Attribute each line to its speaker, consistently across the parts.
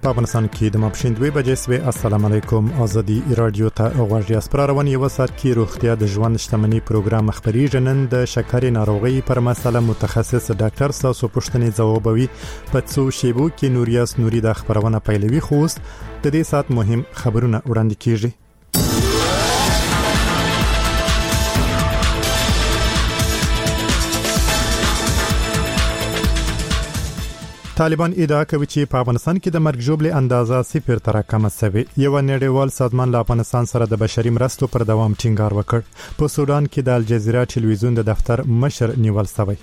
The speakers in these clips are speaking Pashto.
Speaker 1: په افغانستان کې د ماپښین 2 بجې سوي. السلام علیکم. ازادي رادیو ته غواړي اسپرارونی وسات کې روغتیا د ژوند شتمنۍ پروګرام خبري جنن د شکرې ناروغي پر مسله متخصص ډاکټر تاسو پوښتنې ځوابوي. په څو شیبو کې نوریاس نوري د خبرونه پیلوي. خوست د دې سات مهم خبرونه وړاندې کیږي. طالبان ادعا کوي چې په افغانستان کې د مرګ ژوبلې اندازه 0 ته راکمه شوې. یو نړیوال سازمان له افغانستان سره د بشري مرستو پر دوام ټینګار وکړ. په سودان کې د الجزیره ټلویزیون د دفتر مشر نیول شوی.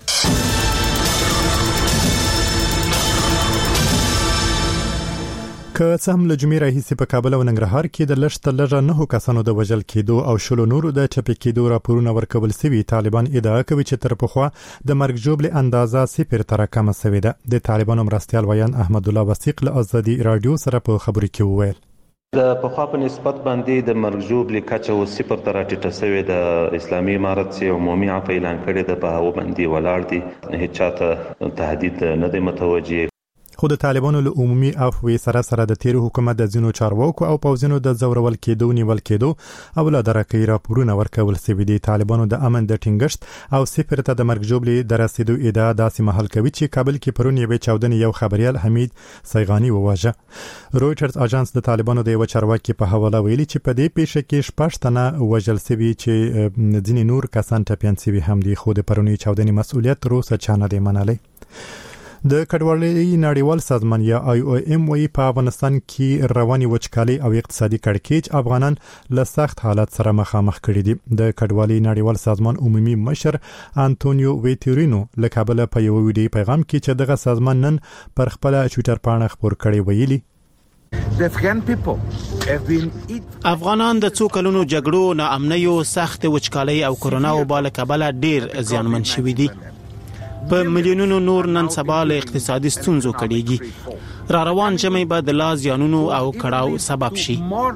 Speaker 1: که څه هم له جمعې راهیسې په کابل او ننګرهار کې د لږ 9 کسانو د وژل کېدو او 10 نورو د ټپي کېدو راپورونه ورکول شوي، طالبان ادعا کوي چې تر پخوا د مرګ ژوبلې اندازه 0 ته راکمه شوې ده. د طالبانو مرستیال ویان احمد الله وثیق له ازادي رادیو سره په خبرو کې وویل
Speaker 2: د پخوا په نسبت باندې د مرګ ژوبلې کچه و 0 ته راټیټه شوې ده. اسلامي امارت چې عمومي عفو اعلان کړی د په هغه باندې ولاړ دي، هیڅ چاته تهدید نه دی متوجه.
Speaker 1: خو د طالبانو له عمومي عفو سره د تیر حکومت د ځینو چارواکو او پوځونو د زورول کېدو نیول کېدو او له درکې راپورونه ورکول شوي دي. طالبانو د امن د ټینګښت او 0 ته د مرګ ژوبلې د رسیدو ادعا داسې محل کوي چې کابل کې پرون یوې چاودنې یو خبريال حمید سیغانی وواژه. رويټرز اژانس د طالبانو د یو چارواکي په حواله ویلي چې په دې پیښه کې 6 تنه وژل شوي چې ځینې نور کسان ټپيان شوي هم دي. خو د پرونی چاودنې مسؤلیت تر اوسه چا نه دی منلی. د کډوالۍ نړیوال سازمان یا IOM وی په افغانستان کې رواني وچکالي او اقتصادي کړکېچ افغانان له سخت حالت سره مخامخ کړي دي. د کډوالۍ نړیوال سازمان عمومي مشر انټونیو ویټورینو له کابل په یو ویډیو پیغام کې چې دغه سازمان نن پر خپل ټوئیټر پاڼه خبر کړی ویلي
Speaker 3: افغانان د څو کلونو جګړو، ناامنیو، سخت وچکالۍ او کرونا وبا له کبله ډیر زیانمن شوي دي. په میلیونونو نور نن سبا له اقتصادي ستونزو کړيږي. را روان ژمي به د لا زیانونو او کړاو سبب شي.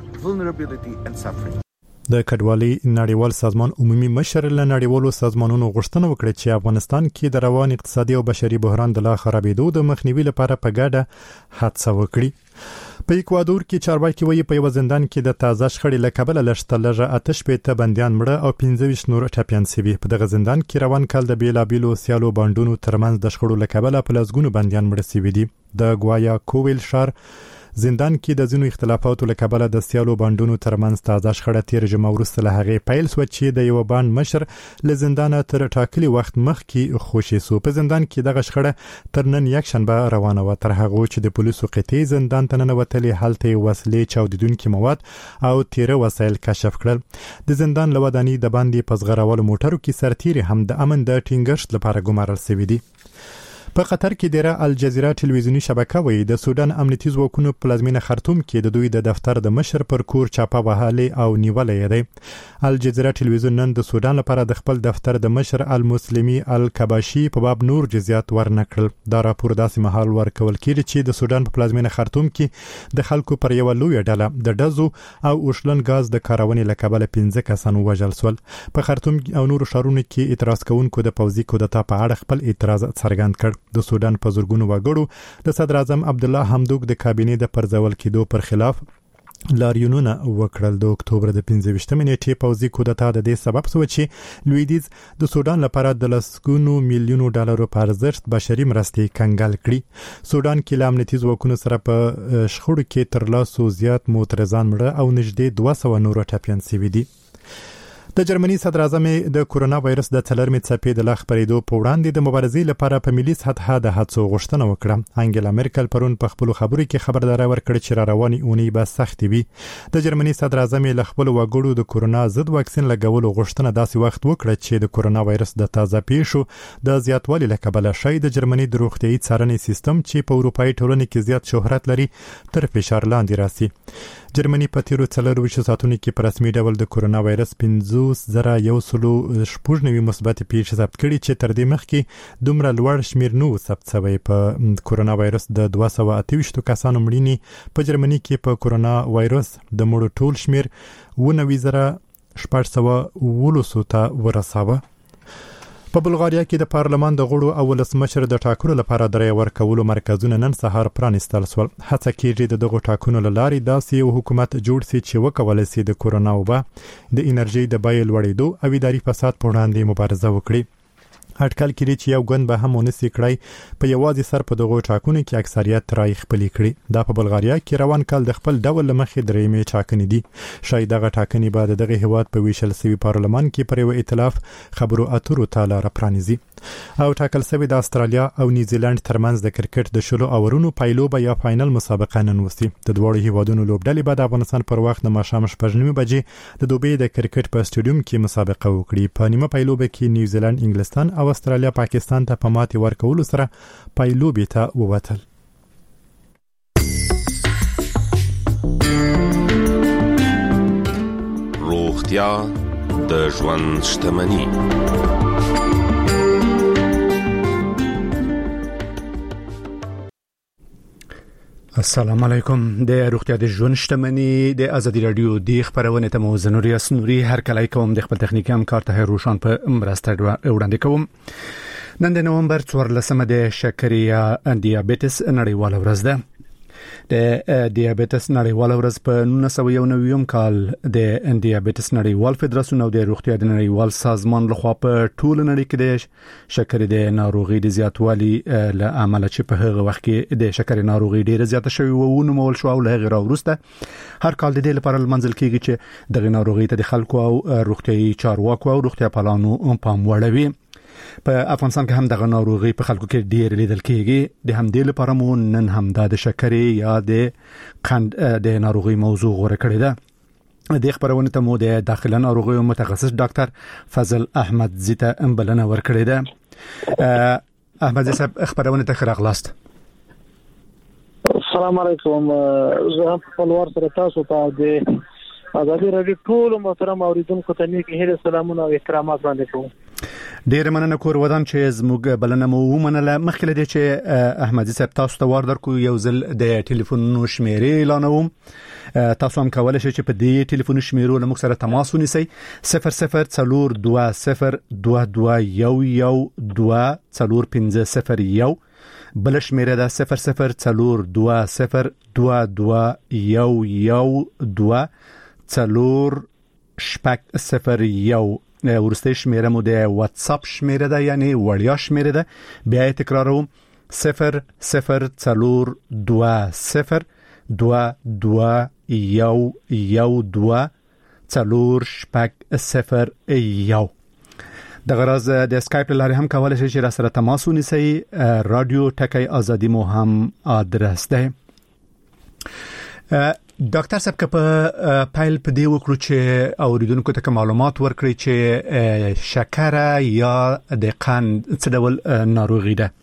Speaker 1: د کډوالۍ نړیوال سازمان عمومي مشر له نړیوالو سازمانونو غوښتنه وکړه چې افغانستان کې د روان اقتصادي او بشري بحران د لا خرابېدو د مخنیوي لپاره په ګډه هڅه وکړي. په ایکوادور کې چارواکي وایي په یو زندان کې د تازه شخړې له کبله لږ آتش پېته بنديان مړه او 15 نور ټپيان شوي. په دغه زندان کې روان کال د بیلابیلو سیالو باندونو ترمنځ د شخړو له کبله په لسګونو بنديان مړه شوي دي. د ګوایا کوویل شار زندان کې د ځینو اختلافاتو له کبله د سیالو باندونو ترمنځ تازه شخړه تیر جمعه وروسته له هغې پیل شوه چې د یو باند مشر له زندانه تر ټاکلي وخت مخکې خوشي شو. په زندان کې دغه شخړه تر نن یکشنبه روانه وه، تر هغه چې د پولیسو قطعې زندان ته ننوتلې. هلته وسلې، چاودیدونکي مواد او تیره وسایل کشف کړل. د زندان له ودانۍ د باندې په ځغراولو موټرو کې سرتیري هم د امن د ټینګښت لپاره ګمارل شوي دي. په قطر کې ډیره الجزیره ټلویزیونی شبکه وایي د سودان امنیتي ځواکونو پلازمینه خرطوم کې د دوی د دفتر د مشر پر کور چاپه وهلې او نیولې ده. الجزیره ټلویزیون نن د سودان لپاره د خپل دفتر د مشر المسلمی الکباشي په باب نور جزئیات ورنکړل. دا راپور داسې مهال ورکول کېږي چې د سودان په پلازمینه خرطوم کې د خلکو پر یو لوی ډله د ډزو او اوشلن غاز د کارونې له کبله 15 کسان وژل شول. په خرطوم او نورو ښارونو کې اعتراض کوونکو د پوځي کودتا په اړه خپل اعتراض څرګند کړ. د سودان په زورګونو وګړو د صدر اعظم عبد الله حمدوک د کابینې د پرځول کېدو پر خلاف لاریونونه وکړل. د اکتوبر د 15 نیټې پوځي کودتا د دې سبب شو چې لویدیځ د سودان لپاره د لسګونو میلیونو ډالرو په ارزښت بشري مرستې کنګل کړي. سودان کې له امنیتي ځواکونو سره په شخړو کې تر لاسو زیات معترضان مړه او نږدې 200 نور ټپيان شوي دي. د جرمني صدر اعظم د کورونا وایرس د څلورمې څپې د لا خپرېدو په وړاندې د مبارزې لپاره په ملي سطحه د هڅو غوښتنه وکړه. انګلا مرکل پرون په خپل خبرو کې خبرداري ورکړه چې را رواني اونۍ به سختې وي. د جرمني صدر اعظم له خپل وګړو د کورونا ضد واکسین لګولو غوښتنه داسې وخت وکړه چې د کورونا وایرس د تازه پیښو د زیاتوالي له کبله شای د جرمني د روغتيایي څارنې سیستم چې په اروپאי ټولنه کې زیات شهرت لري تر فشار لاندې راسي. جرمني په تیرو 24 ساعتونو کې په رسمي ډول د کورونا وایرس 50,196 مثبت پیښې ثبت کړي چې تر دې مخکې دومره لوړ شمیر نو ثبت شوی. په کورونا وایرس د 228 کسانو مړینې په جرمني کې په کورونا وایرس د مړو ټول شمیر 19,719 ته ورساوه. په بلغاریا کې د پارلمان د غړو او ولسمشر د ټاکنو لپاره د رای ورکولو مرکزونه نن سهار پرانیستل شول. هڅه کیږي دغه ټاکنو لارې داسې یو حکومت جوړ شي چې وکولای شي د کورونا وبا د انرژي د بیې لوړېدو او اداري فساد په وړاندې مبارزه وکړي. اټکل کړي چې یو ګوند به هم ونسي کړی په یوازې سر په دغه ټاکنو کې اکثریت رای خپل کړي. دا په بلغاریا کې روان کال د خپل ډول مخې درېمې ټاکنې دي. شاید دغه ټاکنې بعد دغه هیواد په ویشل سوي پارلمان کې پر یو ائتلاف خبرو اترو ته لار پرانیزي. او ټاکل سوي د استرالیا او نیوزیلند ترمنځ د کرکټ د شلو اورونو پایلوبه یا فاینل مسابقه نن وسی. د دوه هیوادونو لوبډلې بعد افغانستان پر وخت د ماښام 9:30 بجې د دوبۍ د کرکټ په سټیډیوم کې مسابقه وکړي. په نیمه پایلوبه کې نیوزیلند انګلستان او استرالیا پاکستان ته په ماتې ورکولو سره پایلوبې ته ووتل.
Speaker 4: روغتیا د ژوند شتمني.
Speaker 5: السلام علیکم. د روغتیا د ژوند شتمني د ازادي رادیو د خبرونه ته موزه نوري اسنوري هر کله کوم د خپل تخنیکی همکار ته روشان په مرسته وړاندې کوم. نن د نومبر 14 د شکرې یا دیابیټس نړیواله ورځ ده. د دیابیټس نړیواله ورځ په 1999 کال د دیابیټس نړیوال فدراسیون او د روغتیا د نړیوال سازمان لخوا په ټول نړۍ کې د شکرې د ناروغي د زیاتوالي له امله چې په هغه وخت کې د شکرې ناروغي ډیره زیاته شوې و نو مول شو او له غیر وروسته هر کال د دې لپاره منځل کېږي چې د ناروغي ته د خلکو او روغتيایي چارواکو او روغتیا پالانو پام وړوي. په افغانستان کې هم د ناروغي په خلکو کې ډیر لیدل کېږي. د همدې لپاره مو نن هم د شکرې یا د قند د ناروغي موضوع غوړه کړې ده. د خبرونه ته مو د داخله ناروغي متخصص ډاکټر فضل احمد زیته بلنه ورکړې ده. احمد زیته خبرونه ته خراغلاست.
Speaker 6: السلام علیکم. زه په لور سره تاسو ته د ازادي رادیو ټول محترم اوریدونکو ته نیک هیله سلامونه او احترامات وړاندې کوم.
Speaker 5: ډیر مننه کور ودان چې زموږ بلنه مو ومنله. مخکې لدی چې احمد صاحب تاسو ته وردر کو یو ځل د ټلیفون شمیرې اعلانوم. تاسو هم کولای شئ چې په دې ټلیفون شمیرو له موږ سره تماس ونیسئ. 00202211245001 بل شمیره ده 002022112401 ورسته شمیره مو د واتس اپ شمیره ده یعنی وړیا شمیره ده. بیا تکراروم 002022112401 د غرض د اسکایپ لارې هم کولای شئ چې را سره تماس ونیسئ. رادیو ټکی ازادي مو هم ادرس ده. ډاکټر صاحب که په پایل په دی وکړو چې اوریدونکو ته معلومات ورکړي چې شکره یا د قند څه ډول ناروغي ده.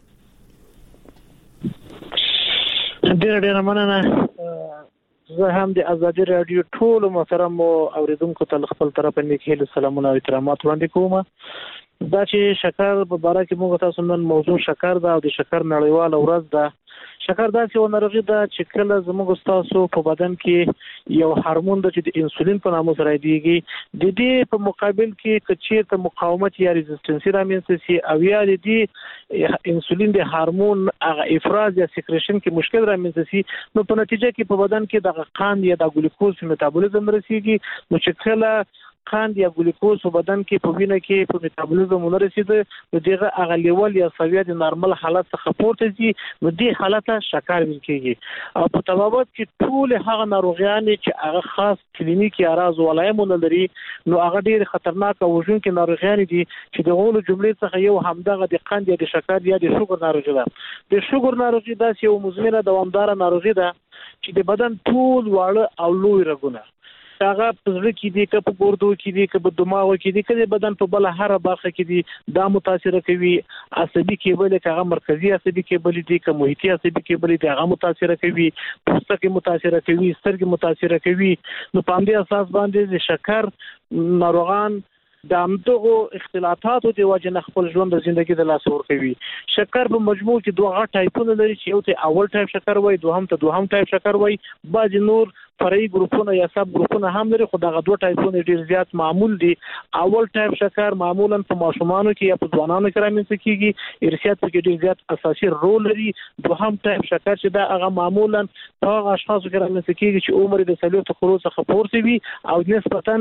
Speaker 6: ډېر مننه. زه هم د ازادي رادیو ټول محترم اوریدونکو ته خپل طرف نه کېله سلامونه او احترامات وړاندې کوم. دا چې شکر په اړه کې موږ تاسو نن موضوع شکر ده او د شکر نړیواله ورځ ده. شکر داسې یو ناروغي ده چې کله زموږ تاسو په بدن کې یو هورمون د انسولین په نامه سره دیږي. د دې په مقابل کې کچې ته مقاومت یا ریزिस्टنس رامنځته شي او یا د دې انسولین د هورمون هغه افراز یا سیکریشن کې مشکل رامنځته شي نو په نتیجه کې په بدن کې د قند یا د ګلوکوز میټابولیزم رسیږي. نو چې کله قند یا ګلوکوز په بدن کې په وینه کې په میټابولیزم ورسیده نو دغه هغه لیول یا سویه د نارمل حالت څخه پورته ځي نو دې حالت شکر ویل کېږي. او په تبابت کې ټول هغه ناروغیان چې هغه خاص کلینیکي اراز ولایمونه لري نو هغه ډېر خطرناک او وژونکي ناروغیان دي چې د غولو جملې څخه یو همدغه د قند یا د شکر یا د شوګر ناروغي ده. د شوګر ناروغي داسې یو مزمنه دوامدار ناروغي ده چې د بدن ټول واړه او لوی رګونه هغه پزړه کې دي که په ګردو کې دي که په دماغ کې دي که د بدن په بل هر برخه کې دي دا متاثر کوي. عصبي کېبل هغه مرکزی عصبي کېبل دي که محیطي عصبي کېبل دي هغه متاثر کوي. پوستکی متاثر کوي. سترګې متاثر کوي. نو په دې اساس باندې د شکر ناروغان د همدغه اختلافاتو د وجه نه خپل ژوند د ژوندۍ د لاس ور کوي. شکر په مجموع کې دوه ټایپونه لري چې یو ته اول ټایپ شکر وای دوهم ته دوهم ټایپ شکر وای. بعض نور فرعي ګروپونه یا سب ګروپونه هم لري، خو دغه دوه ټایپونه ډیر زیات معمول دي. اول ټایپ شکر معمولا په ماشومانو کې یا په ځوانانو کې رامنځته کیږي، ارثیات پکې ډیر زیات اساسي رول لري. دوهم ټایپ شکر چې دا هغه معمولا په هغه اشخاصو کې رامنځته کیږي چې عمر د 40 کلونو څخه پورته وي او نسبتاً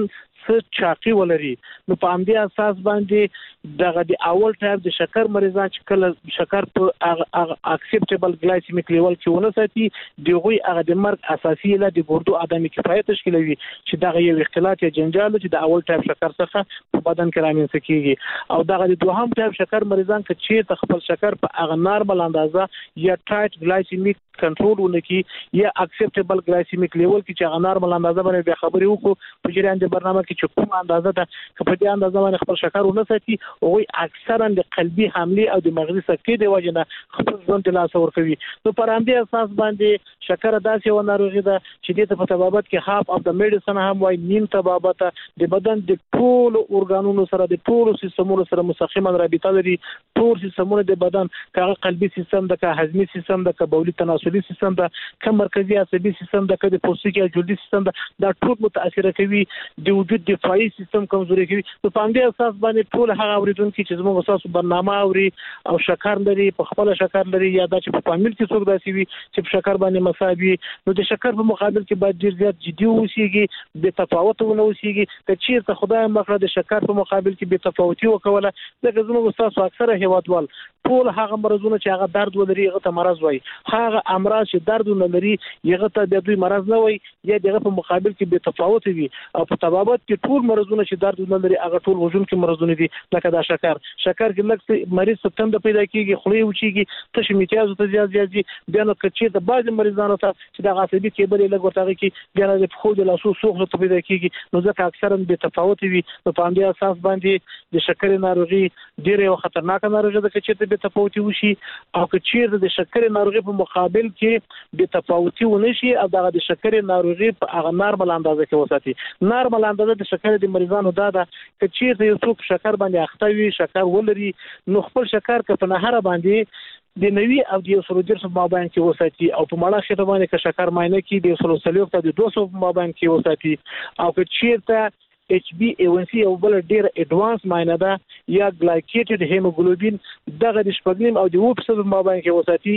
Speaker 6: چاقي ولري. نو په همدې اساس باندې دغه د اول ټایپ د شکر مریضان چې کله شکر په اکسپټیبل ګلایسیمیک لیول کې ونه ساتي، دغه هغه د مرګ اساسي له د ګردو عدم کفایت تشکیلوي چې دغه یو اختلاط یا جنجال چې د اول ټایپ شکر څخه په بدن کې رامنځته کیږي. او دغه د دوهم ټایپ شکر مریضان چې خپل شکر په هغه نارمل اندازه یا ټایټ ګلایسیمیک کنټرول ونکي یا اکسپټیبل ګلایسیمیک لیول کې چې هغه نارمل اندازه باندې به خبرې وکړو په جریان د برنامه چې کوم اندازه ده که په دې اندازه باندې خپل شکر ونه ساتي، او اکثرا د قلبي حمله او د مغزي سکتې د وجه نه خپل ژوند له لاسه ورکوي. نو پر همدې اساس باندې شکر داسې و ناروغي ده چې د په تبابت کې هاف اف د میډیسن هم وایي، نیم تبابت د بدن د ټول اورګانونو سره د ټول سیستمونو سره مستقیما رابطه لري. ټول سیستمونه د بدن که قلبي سیستم ده، که هضمي سیستم ده، که بولي تناسلي سیستم ده، که مرکزي عصبي سیستم ده، که د پوستکي او جلدي سیستم ده، دا ټول متاثر کوي، د وجود دفاعي سیستم کمزوري کوي. نو په همدې اساس باندې ټول هغه اوریدونکو چې زموږ اساسو برنامه اوري او شکر لري، په خپل شکر لري یا د چې په فامیل کې څوک داسي وي چې په شکر باندې مصابي، نو د شکر په مقابل کې باید ډیر زیات جدي اوسېږي، د تفاوت ونه اوسېږي. که چیرته خدای مخه د شکر په مقابل کې به تفاوتي وکوله، ځکه زموږ اساسو اکثره هیوادوال ټول هغه مرزونه چې هغه درد ولري هغه ته مرز وایي، هغه امراض چې درد نه لري هغه ته د دوی مرز نه وایي، یا دغه په مقابل کې به تفاوت وي. او په تبابت کې ټول مرزونه چې درد نه لري هغه ټول وزن کې مرزونه دي. لکه دا شکر کې لکه مریض ستند پیدا کیږي، خولې وچیږي، تش میتیازو ته زیات دي. بیا نو کچې د بعض مریضانو ته چې د عصبي کېبل لږ ورته کې بیا د خو د لاسو سوخ ته پیدا کیږي، نو ځکه اکثرا به تفاوت وي. نو په همدې اساس باندې د شکر ناروغي ډیره خطرناکه ناروغي ده چې به تفاوت وشي. او چې د شکر ناروغي په مقابل کې به تفاوت ونشي او د شکر ناروغي په هغه نارمل اندازه کې وساتي. نارمل اندازه د شکر د مریضانو دا ده چې چیرته یو څوک شکر باندې اخته وي، شکر ولري، نو خپل شکر که په نهره باندې د 90 او د 110 په مابین کې وساتي، او په مړه خېټه باندې که شکر معاینه کې د 130 ته د 200 په مابین کې وساتي، او که چیرته HbA1c او بل ډیر اډوانس معاینه ده یا ګلایکیټډ هیموګلوبین دغه د 8.5 او د 2% په مابین کې وساتي،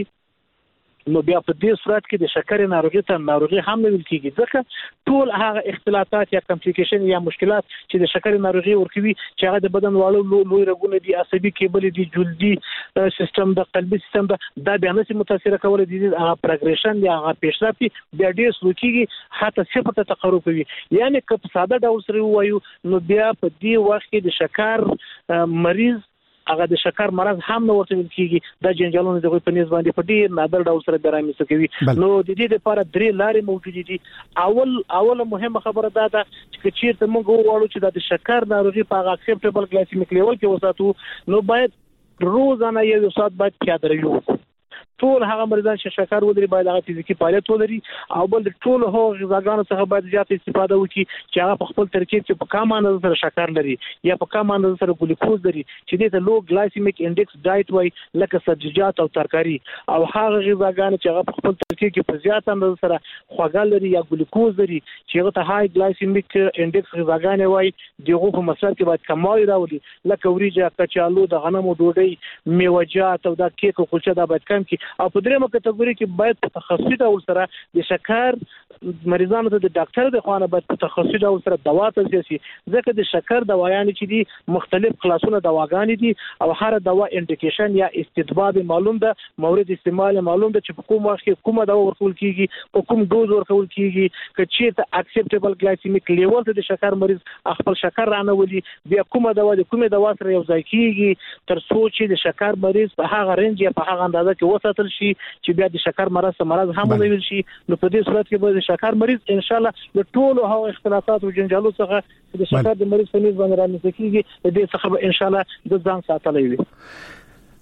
Speaker 6: نو بیا په دې صورت کې د شکر ناروغي ته ناروغي هم نه ویل کېږي. ځکه ټول هغه اختلالات یا کمپلیکیشن یا مشکلات چې د شکر ناروغي ورکوي چې هغه د بدن واړو لوی رګونه دي، عصبي کېبل دي، جلدي سیستم د قلبي سیستم دا بیا نه متاثر کول دي، هغه پروګریشن یا هغه پیشرفت بیا ډیر سلوکيږي حتی صفر ته تقرب کوي. یعنی که په ساده ډول سره وایو نو بیا په دې وخت کې د شکر مریض هغه د شکر مرض هم نه ورته ویل کېږي. دا جنجالونه د په نسبت باندې په ډیر نادر ډول سره درامي کوي. نو د دې لپاره درې لارې موجود دي. اول مهمه خبره دا ده چې چیرته موږ وغواړو چې د شکر ناروغي په اکسپټیبل ګلایسیمیک لیول کې وساتو، نو باید روزانه یو ساعت باید پیاده روي وکړو. ټول هغه مریضان چې شکر ولري باید هغه فزیکی فعالیت ولري، او بل ټول هغه غذاګانو څخه باید زیات استفاده وکړي چې هغه په خپل ترکیب کې په کم اندازه سره شکر لري یا په کم اندازه سره ګلوکوز لري چې دې ته لو ګلایسیمیک انډیکس ډایټ وایي، لکه سبزیجات او ترکاری، او هغه غذاګانو چې هغه په خپل ترکیب کې په زیات اندازه سره خوږه لري یا ګلوکوز لري چې هغه ته های ګلایسیمیک انډیکس غذاګانې وایي، دغه په مصرف کې باید کمال راولي، لکه وریجه، کچالو، د غنمو ډوډۍ، میوه‌جات او د کیک او کلچه دا باید کم کړي. او په درېمه کټګوري کې باید په تخصصي ډول سره د شکر مریضانو ته د ډاکټر د خوانه باید په تخصصي ډول سره دوا توصیه شي، ځکه د شکر دوايان چې دي مختلف کلاسونه دواګانې دي، او هر دوا انډیکیشن یا استطباب معلوم ده، مورد استعمال معلوم ده چې په کوم وخت کې کومه دوا ورکول کیږي، په کوم دوز ورکول کیږي، که چیرته اکسپټیبل ګلایسیمیک لیول ته د شکر مریض خپل شکر رانه ولي، بیا کومه دوا د کومه دوا سره یو ځای کیږي تر څو چې د شکر مریض په هغه رنج یا په هغه اندازه کې وساتل شي چې بیا د شکر مرض هم نه ویل شي. نو په دې صورت کې به د شکر مریض ان شاء الله د ټولو هغو اختلافات او جنجالو څخه د شکر د مریض په نسبت باندې رامنځته کیږي، د دې څخه به ان شاء الله د ځان ساتلای وي.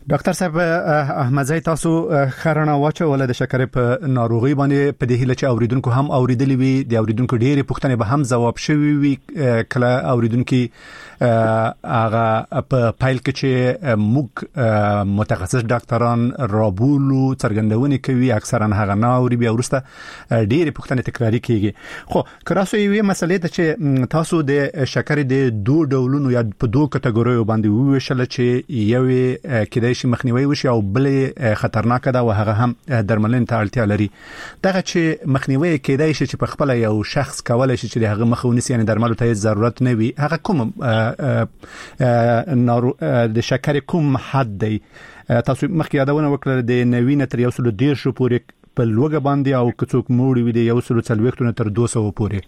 Speaker 5: ډاکټر صاحب احمدزی تاسو خرانه واچول د شکر په ناروغي باندې په دې هله چې اوریدونکو هم اوریدلی وي د اوریدونکو ډېری پوښتنې به هم جواب شوي وي کله اوریدونکو هغه په فایل کې چې موږ متخصص ډاکټران رابولو څرګندونې کوي اکثرا هغه ناوري بیا ورسته ډېری پوښتنې تکراری کیږي خو کراسو یوې مسلې ته چې تاسو د شکر د دوه ډولونو یا په دوه کټګوریو باندې وویشل چې یوې کې شي مخنیوي وشي او بلې خطرناک ده او هغه هم درملنې ته اړتیا لري دغه چې مخنیوي کېدای شي چې په خپل یو شخص کولای شي چې هغه مخاونسي یعنی درملو ته ضرورت نه وي هغه کوم د شکر کوم حد دی تاسو مخکې یادونه وکړه د نوینه تر 110 پورې په لوګه باندې او کڅوک موړي وي د 140 تر 200 پورې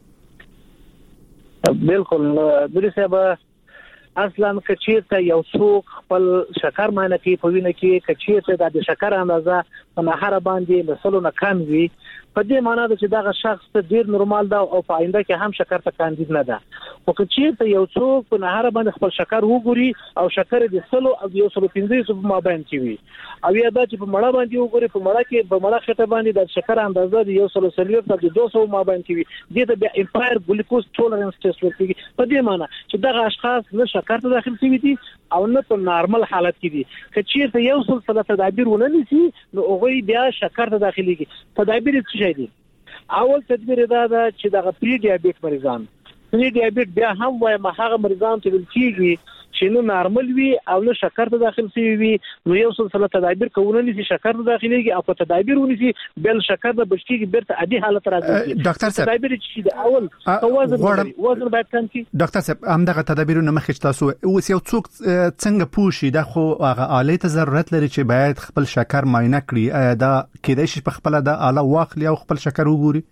Speaker 6: بالکل درې صاحب اصلا کچیرته یو څوک خپل شکر معنی کوي په وینه کې کچیرته د شکر اندازه په نهر باندې مسلو نه کم وي په دې معنی ده چې دا شخص ته ډیر نورمال ده او په آینده کې هم شکر ته کاندید نه ده او کچیرته یو څوک په نهر باندې خپل شکر وګوري او شکر د سلو او د 115 په مابین کې وي او یا دا چې په مړه باندې وګوري په مړه کې په مړه خټه باندې د شکر اندازه د 130 تر 200 مابین کې وي د بیا امپایر ګلوکوز ټولرنس ټیسټ ورکړي په دې معنی چې دا اشخاص نه شکر ته داخل شوي دي او نه په نارمل حالت کې دي کچیرته یو سلسله تدابیر وننسي نو هغه بیا شکر ته داخليږي تدابیر څه شي دي اول تدبیر دا ده چې د پری ډیابیټ مریضان پری ډیابیټ بیا هم وای هغه مریضان ته ویل کیږي چې نو نارمل وي او نو شکر ته داخل شي وي نو یو سلسله تدابیر کوونه نشي شکر ته داخليږي او په تدابیر ونسي بل شکر د بشکیږي بیرته عادي حالت راځي
Speaker 5: ډاکټر صاحب
Speaker 6: تدابیر چې د اول وزن باید کم شي
Speaker 5: ډاکټر صاحب همدغه تدابیرونه مخکې تاسو اوس یو څوک څنګه پوښي دا خو هغه آلې ته ضرورت لري چې باید خپل شکر معاینه کړي دا کېدای شي په خپل د آله واخلي او خپل شکر وګوري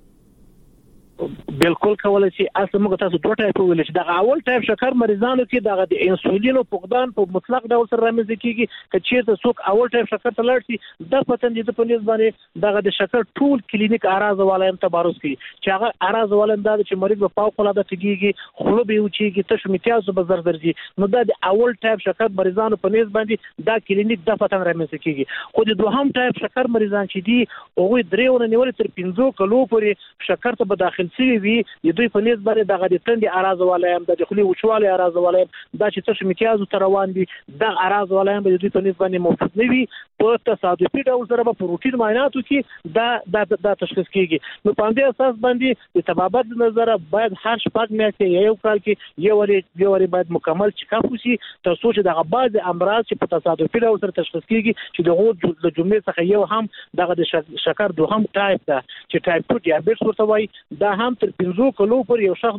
Speaker 6: بالکل کولای شي اصل موږ تاسو دوه ټایپ ویل چې دا اول ټایپ شکر مریضانو کې دا د انسولین او فقدان په مطلق ډول سره رامنځته کیږي چې ته څوک اول ټایپ شکر ته لاړ شي د پتن دي په نسبت باندې دا د شکر ټول کلینیک اراز والایم تبارز کوي چې هغه اراز والایم دا چې مریض په فوق العاده کیږي خلو به وچیږي تاسو میتیاز به زر درځي نو دا د اول ټایپ شکر مریضانو په نسبت باندې دا کلینیک د پتن رامنځته کیږي خو د دوهم ټایپ شکر مریضان چې دي هغه درېونه نیول تر 15 کلو پورې شکر ته به داخل شي وي د دوی په نسبت باندې دغه د تندې اراز والایم د خولي وچواله اراز والایم دا چې تاسو میتیازو تر روان دي د اراز والایم د دوی په نسبت باندې موجود نه وي په تصادفي ډول سره په روټین معایناتو کې دا تشخیص کیږي نو په دې اساس باندې د طبابت نظر باید هر شپږ میاشتې یو کال کې یو باید مکمل چیک اپ وشي تاسو چې دغه بعض امراض چې په تصادفي ډول سره تشخیص کیږي چې دغه د جملې څخه یو هم دغه د شکر دوهم ټایپ ده چې ټایپ 2 ډیابیټس ورته وایي دا هم تر 15 کلو پر یو شخص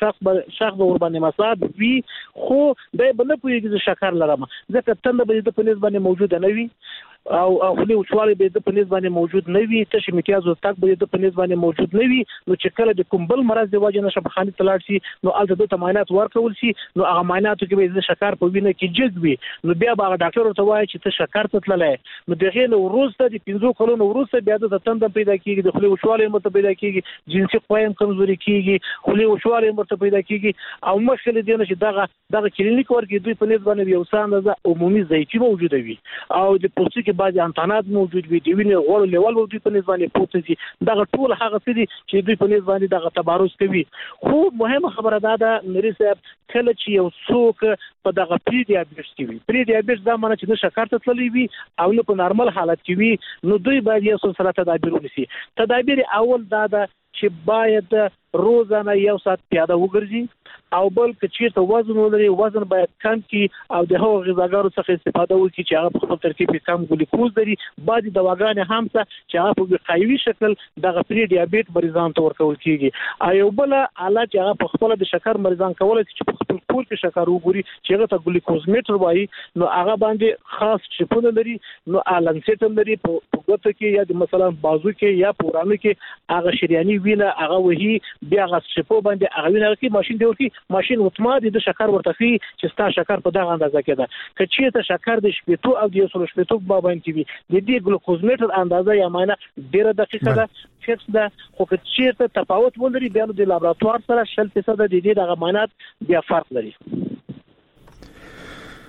Speaker 6: باندې ور باندې مساعد وي خو د بل په یوه شکر لرم ځکه تنده به د په نسبت باندې موجوده نه وي او خپل وچواله به د په نسبت باندې موجود نه وي تشه میتیازو تک به د په نسبت باندې موجود نه وي نو چې کله د کومبل مرز دی واجب نشه په خاني تلاړ شي نو الته د تماینات ورکول شي نو هغه مایناتو کې به د شکر په وینه کې جذب وي نو بیا به ډاکټر ورته وایي چې ته شکر ته تللې نو دغه نو وروسته د 15 کلونو وروسته بیا د تند پیدا کیږي د خپل وچواله مت پیدا کیږي جنسي قوایم کمزوري کیږي خپل وچواله مت پیدا کیږي او مشکل دی چې دغه کلینیک ورګي دوی په نسبت باندې یو ساندزه عمومي ضعیفي موجوده وي او د پوستکي بعضي امتحانات موجود وي دی ویني غوړ لیول موجود په نسبت باندې پورته دي دغه ټول هغه څه دي چې دوی په نسبت باندې دغه تبارز کوي خو مهمه خبره ده نری صاحب کله چې یو څوک په دغه پری ډیابیټس کې وي پری ډیابیټس دا معنی چې د شکر ته تللی وي او نو په نارمل حالت کې وي نو دوی باید یو سلسله تدابیر ونیسي تدابیر اول دا ده چې باید روزانه یو ساعت پیاده وګرځي او بل چې ته وزن ولري وزن باید کم کی او د هغو غذاګانو څخه استفاده وکړي چې هغه په خپل ترکیب کې کم ګلوکوز لري بعضي دواګانې هم چې هغه په وقایوي شکل د پری ډیابیټ مریضانو ته ورکول کیږي او بل اله چې هغه په خپل د شکر مریضان کولای چې په خپل کور کې شکر وګوري چې هغه ته ګلوکوز میټر وایي نو هغه باندې خاص چپونه لري نو الانسیټم لري په ګوته کې یا د مثلا بازو کې یا پورانه کې هغه شریاني وینه هغه وਹੀ بیا هغه چپو باندې هغه وینه کې ماشين دی ورکی ماشين اتومات د شکر ورته فی چې ستا شکر په دغه اندازه کې ده کچې ته شکر د شپېتو او د 100 باندې کې وي د دې ګلوکوز میټر اندازه یا معنا ډیره دقیقه ده فکس ده خو کچې ته تفاوت ولري بیا د لابراتوار سره 0% د دې دغه معاینات بیا فرق لري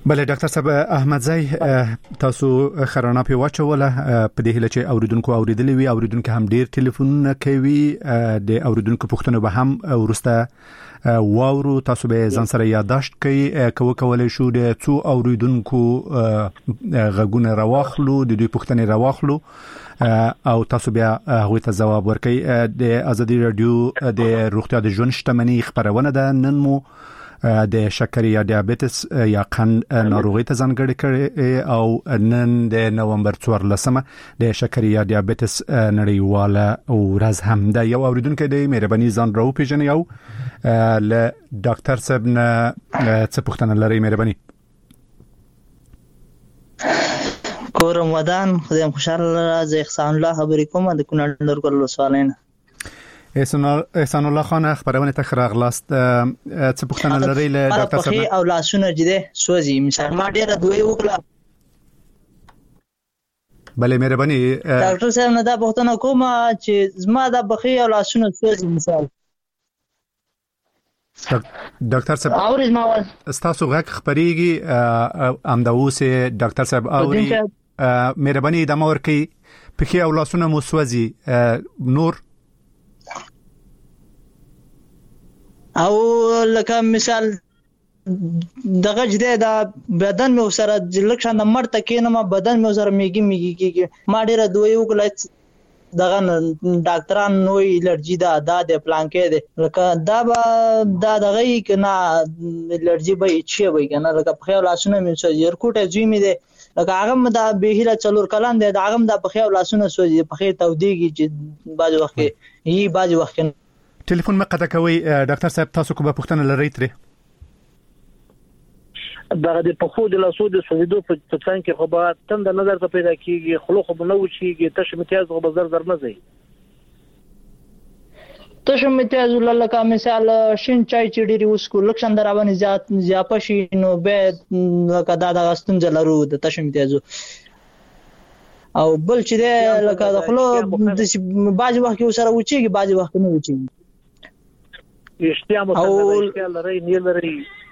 Speaker 5: بله ډاکټر صاحب احمدزی تاسو خرانه په واچوله په دې هله چې اوریدونکو اوریدلې وي اوریدونکو هم ډیر ټلیفونونه کوي د اوریدونکو پوښتنه به هم ورسته واورو تاسو به ځان سره یادداشت کوي کولای شو د څو اوریدونکو غږونه راواخلو د دوی پوښتنې راواخلو او تاسو بیا هغه ته جواب ورکړئ د ازادي رادیو د روغتیا د ژوند شتمنۍ خبرونه ده نن مو د شکر یا دیابیتس یا قند ناروغي ته ځانګړې کړې او نن د نومبر 14 د شکر یا دیابیتس نړیواله ورځ هم ده یو اوریدونکو د مهرباني ځان راو پیژنې او ل ډاکټر صاحب نه څه پوښتنه لري مهرباني
Speaker 7: کورم ودان خدایم خوشاله راځي احسان الله خبرې کوم د کونړ لرګل وسوالین
Speaker 5: احسان الله خان خبرونه تخراغ لاست څه پوښتنه لري له ډاکټر صاحب
Speaker 7: او لاسونه جده سوځي مثال ما ډیره دوی وکړه
Speaker 5: بله مهرباني
Speaker 7: ډاکټر صاحب نه دا پوښتنه کوم چې زما د بخي او لاسونه سوځي مثال
Speaker 5: ډاکټر صاحب
Speaker 7: اورز ما واز
Speaker 5: تاسو غږ خبريږي امداوسه ډاکټر صاحب اوري مهرباني د مور کې پخې او لاسونه مو سوځي نور
Speaker 7: او لکه مثال دغه جده دا بدن مې سره لکه د مرته کینم بدن مې سره میږي ما ډیره دوی وکړه دغه ډاکټران نوې الرجی دا د پلانکې ده لکه دا دغه کنا الرجی به چی وي کنه لکه په خیال لاسونه مې سوځي کوټه زوی مې ده لکه هغه د بهیله چلور کلان ده هغه د په خیال لاسونه سوځي په خیر توديږي چې باج وخت یي باج وخت
Speaker 5: ټلیفون مقطع کوي ډاکټر صاحب تاسو کومه پوښتنه لرئ ترې
Speaker 6: دا د پخو د لاسو د سویدو په څنګه کې خو به تند نظر ته پیدا کیږي خلو خو نه وچیږي تشه امتیاز خو به زر نه ځي
Speaker 7: تشه امتیاز لکه مثال شین چای چې ډیری وسکو لکشن دراونه زیات شي نو به لکه دا د غستون جلرو د تشه امتیاز او بل چې ده لکه د خلو د باج وخت کې سره وچیږي باج وخت نه وچیږي
Speaker 6: اشتیا مو اشتیا لري نه لري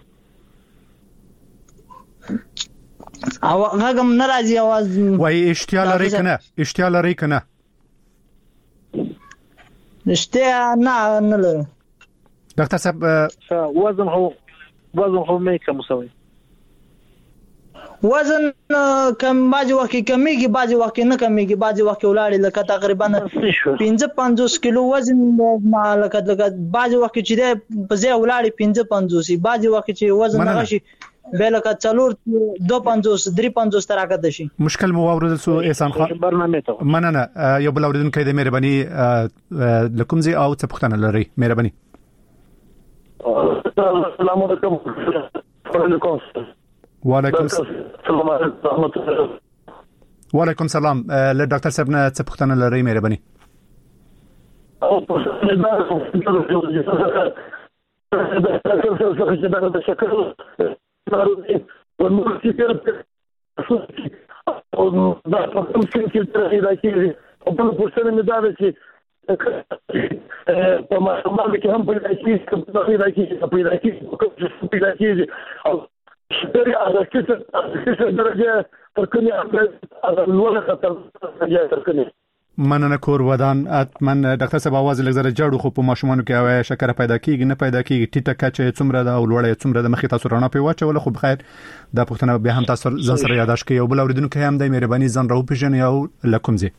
Speaker 7: او هغه ناراضي आवाज
Speaker 5: وای اشتیا لري کنه اشتیا لري کنه
Speaker 7: اشتیا نه لري
Speaker 5: ډاکټر صاحب
Speaker 6: وزن هو مې کوم سوي
Speaker 7: وزن کم باج وخت کمیږي باج وخت نه کمیږي باج وخت ولاړ لکه تقریبا 55 کیلو وزن ما لکه باج وخت چې ده په ځای ولاړ 55 باج وخت چې وزن نشي به لکه څلور 250 350 تراکته شي
Speaker 5: مشکل مو اوریدل سو احسان خان
Speaker 6: برنامه ته
Speaker 5: مننه یو بل اوریدونکو د مهرباني لکم زی او څه پوښتنه لري مهرباني
Speaker 6: السلام علیکم
Speaker 5: وعلیکم السلام له ډاکټر صاحب نه څه پوښتنه لرئ مهرباني
Speaker 8: په ماشومان کې هم پیدا کیږي شکرې هغه درجه ترکني هغه خطر ترکني
Speaker 5: مننه کور ودان اتمن ډاکټر صاحب आवाज لږ جوړ خو په ماشومانو کې شکر پیدا کیږي نه پیدا کیږي ټیټه کچه څومره ده او لوړه څومره د مخې تاسو رانه په واچول خو بخیر دا پښتنه به هم تاسو ځان سره یاداش کوي او بل اوریدونکو هم د مهرباني ځان راو پیژنې او لکم زی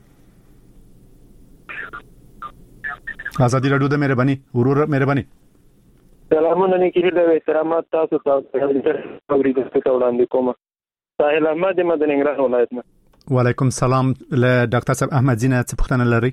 Speaker 5: ازادي رادیو د مهرباني ورور مهرباني
Speaker 8: سلامونه نیکی له احترامات تاسو ته اوریدل څه وړاندې کوم ساحل احمد مدن انګران ولایت نه
Speaker 5: وعلیکم السلام له ډاکټر صاحب احمد زینه څه پوښتنه لري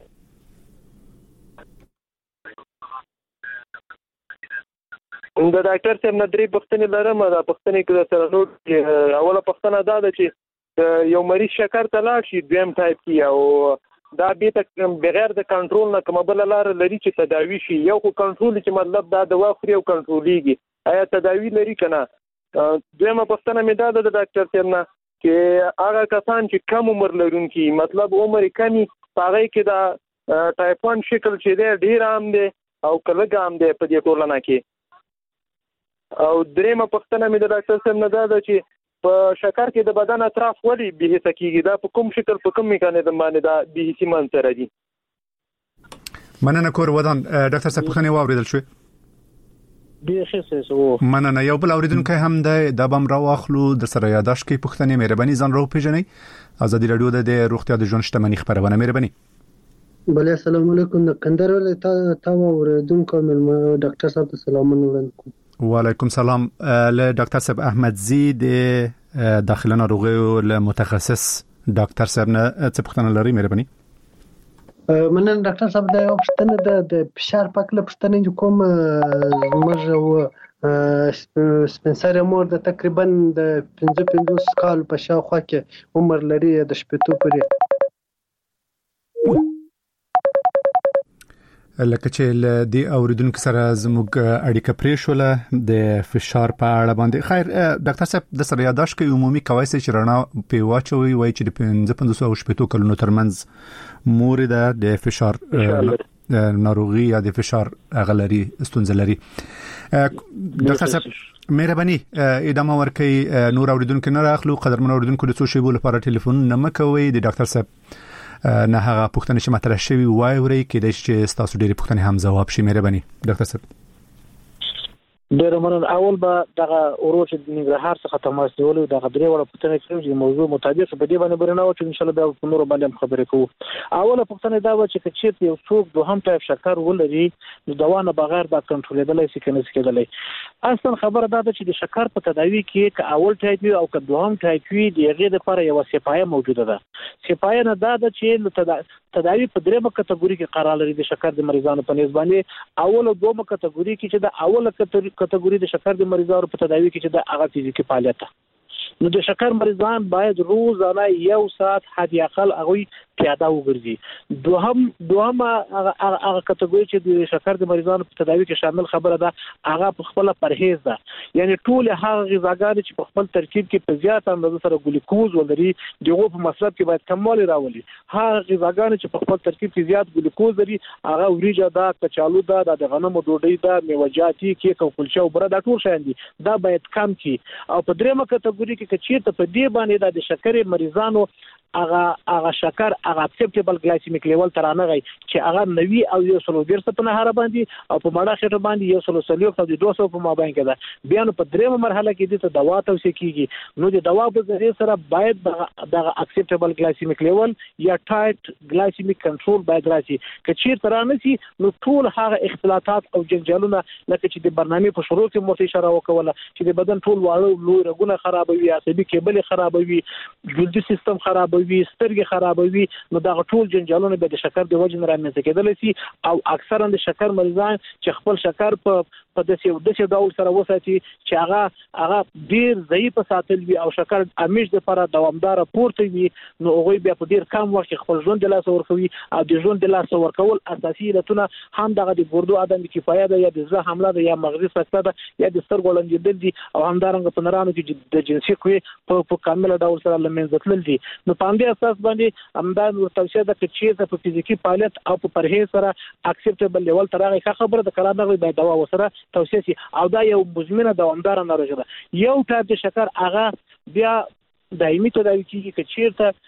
Speaker 8: د ډاکټر صاحب نه درې پوښتنې لرم دا پوښتنې کې سره نو اوله پوښتنه دا ده چې یو مریض شکر ته لاړ شي دویم ټایپ کې او دا به بغیر د کنټرول نه کومه بل لار لري چې تداوی شي یو خو کنټرول چې مطلب دا دوا خوري او کنټرولېږي آیا تداوی لري کنه دویمه پوښتنه مې دا ده د ډاکټر صاحب نه چې هغه کسان چې کم عمر لرونکي مطلب عمر کمی هغه کې دا ټایپ 1 شکل چې ډیر عام دی او کله عام دی په دې ټولنه کې او درېمه پوښتنه مې د ډاکټر صاحب نه ده چې په شکر کې د بدن اطراف ولې بېحسه کېږي، دا په کوم شکل په کوم میکانیزم باندې دا بېحسي منځته راځي؟
Speaker 5: مننه کور ودان. ډاکټر صاحب پوښتنه واوریدل شوې؟ مننه. یو بل اوریدونکو هم د بم راواخلو د سره یاداشت کې پوښتنه مهرباني ځان راو پیژنې. ازادي رادیو د روغتیا د ژوند شتمنۍ خبرونه مهرباني.
Speaker 9: بله السلام علیکم. د کندهار ولایت تا اوریدونکو ملما ډاکټر صاحب ته سلامونه وړاندې کوم.
Speaker 5: وعلیکم سلام. له ډاکټر صاحب احمدزی د داخله ناروغیو له متخصص ډاکټر صاحب نه څه پوښتنه لري مهرباني؟
Speaker 9: مننه ډاکټر صاحب. دا یو پوښتنه د فشار پاکله پوښتنه کوم. موږ سپنسر مور د تقریبا د 55 کال په شاوخوا کې عمر لري، د شپږ پورې.
Speaker 5: لکه چې ل دې اوریدونکو سره زموږ اړیکه پرې شوله د فشار په اړه باندې. خیر ډاکټر صاحب د سره یاداشت کې عمومي کوي چې رڼا په واچوي وایي چې د 55 او 60 کلونو ترمنځ مور د فشار ناروغي یا د فشار غلري ستونزه لري. ډاکټر صاحب مهرباني ادامه ورکړئ. نور اوریدونکو نه راخلو. قدرمن اوریدونکو د څو شیبو لپاره ټلیفون نه مکوي. د ډاکټر صاحب نه هغه پوښتنه چې مطرح شوی وای وري کې د چې تاسو ډېری پوښتنې هم جواب شي مهرباني ډاکټر صاحب.
Speaker 6: ډېر مننه. اول به دغه اوروج د ننګرهار څخه تماس نیولو دغه درې وړه پوښتنه کوي چې موضوع مطابق په دې باندې برنامه چې ان شاء الله به په نور باندې خبرې کوو. اوله پوښتنه دا و چې کچې یو څوک دوهم ټایپ شکر ولري نو دوا نه بغیر دا کنټرولېدلای شي کنه کېدلای. اصلا خبره دا ده چې د شکر په تداوی کې ک اول ټایپ او ک دوهم ټایپ وي دغه لپاره یو سپایه موجوده ده. سپایه نه دا ده چې تداوی په درېمه کټګوري کې قرار لري د شکر د مریضانو په نسبت باندې. اول او دومه کټګوري کې چې د اوله کټګوري د شکر د مریضانو په تداوی کې چې د هغه فزیکي فعالیت نو د شکر مریضان باید روزانه 1 ساعت حد اقل هغه پیاده وګرځي. دوهمه هغه کټګوري چې د شکر د مریضانو په تداوی کې شامل خبره ده هغه په خپل پرهیز ده. یعنی ټول هغه غذاګانې چې په خپل ترکیب کې په زیات اندازه سره ګلوکوز ولري دغه په مصرف کې باید کموالی راولي. هغه غذاګانې چې په خپل ترکیب کې زیات ګلوکوز لري هغه وریجه ده، کچالو ده، د غنمو ډوډۍ ده، میوه‌جاتي کیک او کلچه او بره دا ټول شیان دي دا باید کم کی. او په درېمه کټګوري کې چې په دې باندې د شکر مریضانو هغه شکر هغه اکسپټیبل ګلایسیمیک لیول ترانه غي چې هغه 90 او 120 په نهار باندې او په مړه خټه باندې 130 او 200 په مابین کې ده. بیا نو په درېمه مرحله کې د دوا توصیه کیږي نو د دوا په ذریعہ سره باید د اکسپټیبل ګلایسیمیک لیول یا ټایټ ګلایسیمیک کنټرول باید راشي. کچیر ترانه سي نو ټول هغه اختلالات او جنجالونه لکه چې د برنامه په شروع کې مو اشاره وکوله چې د بدن ټول واړه لوی رګونه خرابوي، عصبي کیبل خرابوي، جلدي سیستم خرابوي، سترګې خرابوي. نو دا ټول جنجالونه به د شکر د وجې نه رامنځته کېدلی شي او اکثرا د شکر مریضان چې خپل شکر په داسې ډول سره وساتي چې هغه ډیر ضعیف ساتل وي او شکر همیش لپاره دوامدار پورته وي نو هغه بیا په ډیر کم وخت خپل ژوند د لاس ورکوي او د ژوند د لاس ورکول اساسي علتونه هم دغه د ګردو عدم کفایت ده یا د زړه حمله ده یا مغزي سکته ده یا د سترګو لنجیدل دي او همدارنګه په نرانو کې د جنسي قوې په کامل ډول سره لمنځه تلل دي. نو په دې اساس باندې همدا توصیه ده چې په فزیکی فعالیت او په پرهیز سره اکسپټیبل لیول ترغه ښه خبره د کلام نه باید دوا وسره توصیه شي او دا یو مزمنه دوامدار ناروغي ده. یو ټایپ د شکر هغه بیا دایمي تداوی کیږي چې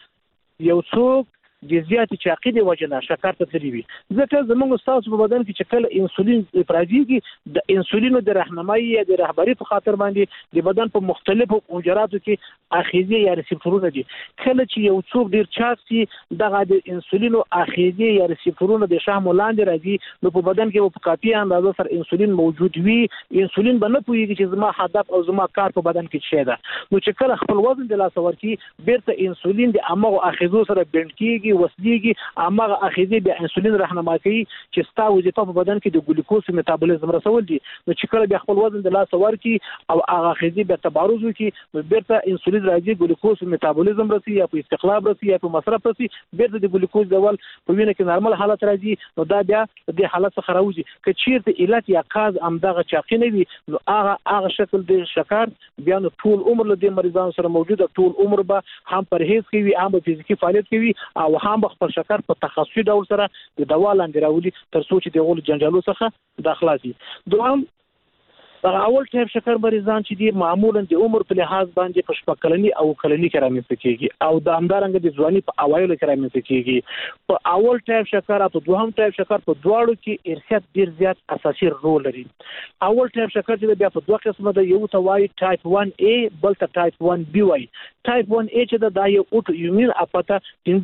Speaker 6: چیرته یو څوک د زیاتې چاقي دی وجنه شکر ته تللی وي. ځکه زموږ تاسو په بدن کې چې کله انسولین افرازيږي د انسولینو د راهنمایي یا د رهبری په خاطر باندې د بدن په مختلفو حجراتو کې اخیزي یا ریسپټورونه دي. کله چې یو څوک ډیر چاق سي دغه د انسولینو اخیزي یا ریسپټورونه د شحم لاندې راځي نو په بدن کې په کافي اندازه سره انسولین موجود وي. انسولین به نه پوهیږي چې زما هدف او زما کار په بدن کې څه ده. نو چې کله خپل وزن د لاس ورکی بیرته انسولین د امغه اخیزو سره بند کیږي وسلیږي امغه اخیزي به انسولین راهنمایي کوي چې ستا وظیفه په بدن کې د ګلوکوز میتابولیزم رسول دي. نو چې کله به خپل وزن د لاس ورکی او هغه اخیزي به تبارز وکي نو بیرته انسولین راځي ګلوکوز میتابولیزم رسي یا په استقلاب رسي یا په مصرف رسي بیرته د ګلوکوز ډول په وینه کې نارمل حالت راځي نو دا بیا د حالت څخه راوځي. که چیرته علت یا کاز امدغه چاقي نه وي نو هغه شکل د شکر بیا نو ټول عمر له دې مریضانو سره موجوده ټول عمر به هم پرهیز کوي هم فزیکی فعالیت کوي او هم خپل شکر په تخصصي ډول سره د دوا لاندې راولي تر څو چې د غول جنجالو څخه داخلاسي. دوهم دا اول ټایپ شکر مریضان چې دي معمولا د عمر په لحاظ باندې په شپږ او کلنی کې رامنځته کیږي او د همدارنګه د ځواني په اوایلو کې رامنځته کیږي. په اول ټایپ شکر او په دوهم ټایپ شکر په دواړو کې ارثیت ډیر زیات اساسي رول لري. اول ټایپ شکر چې بیا په دوه قسمه ده، یو ته وایي ټایپ 1A بل ته ټایپ 1B وایي. ټایپ 1A چې دا یو اوټو ایمون اپاته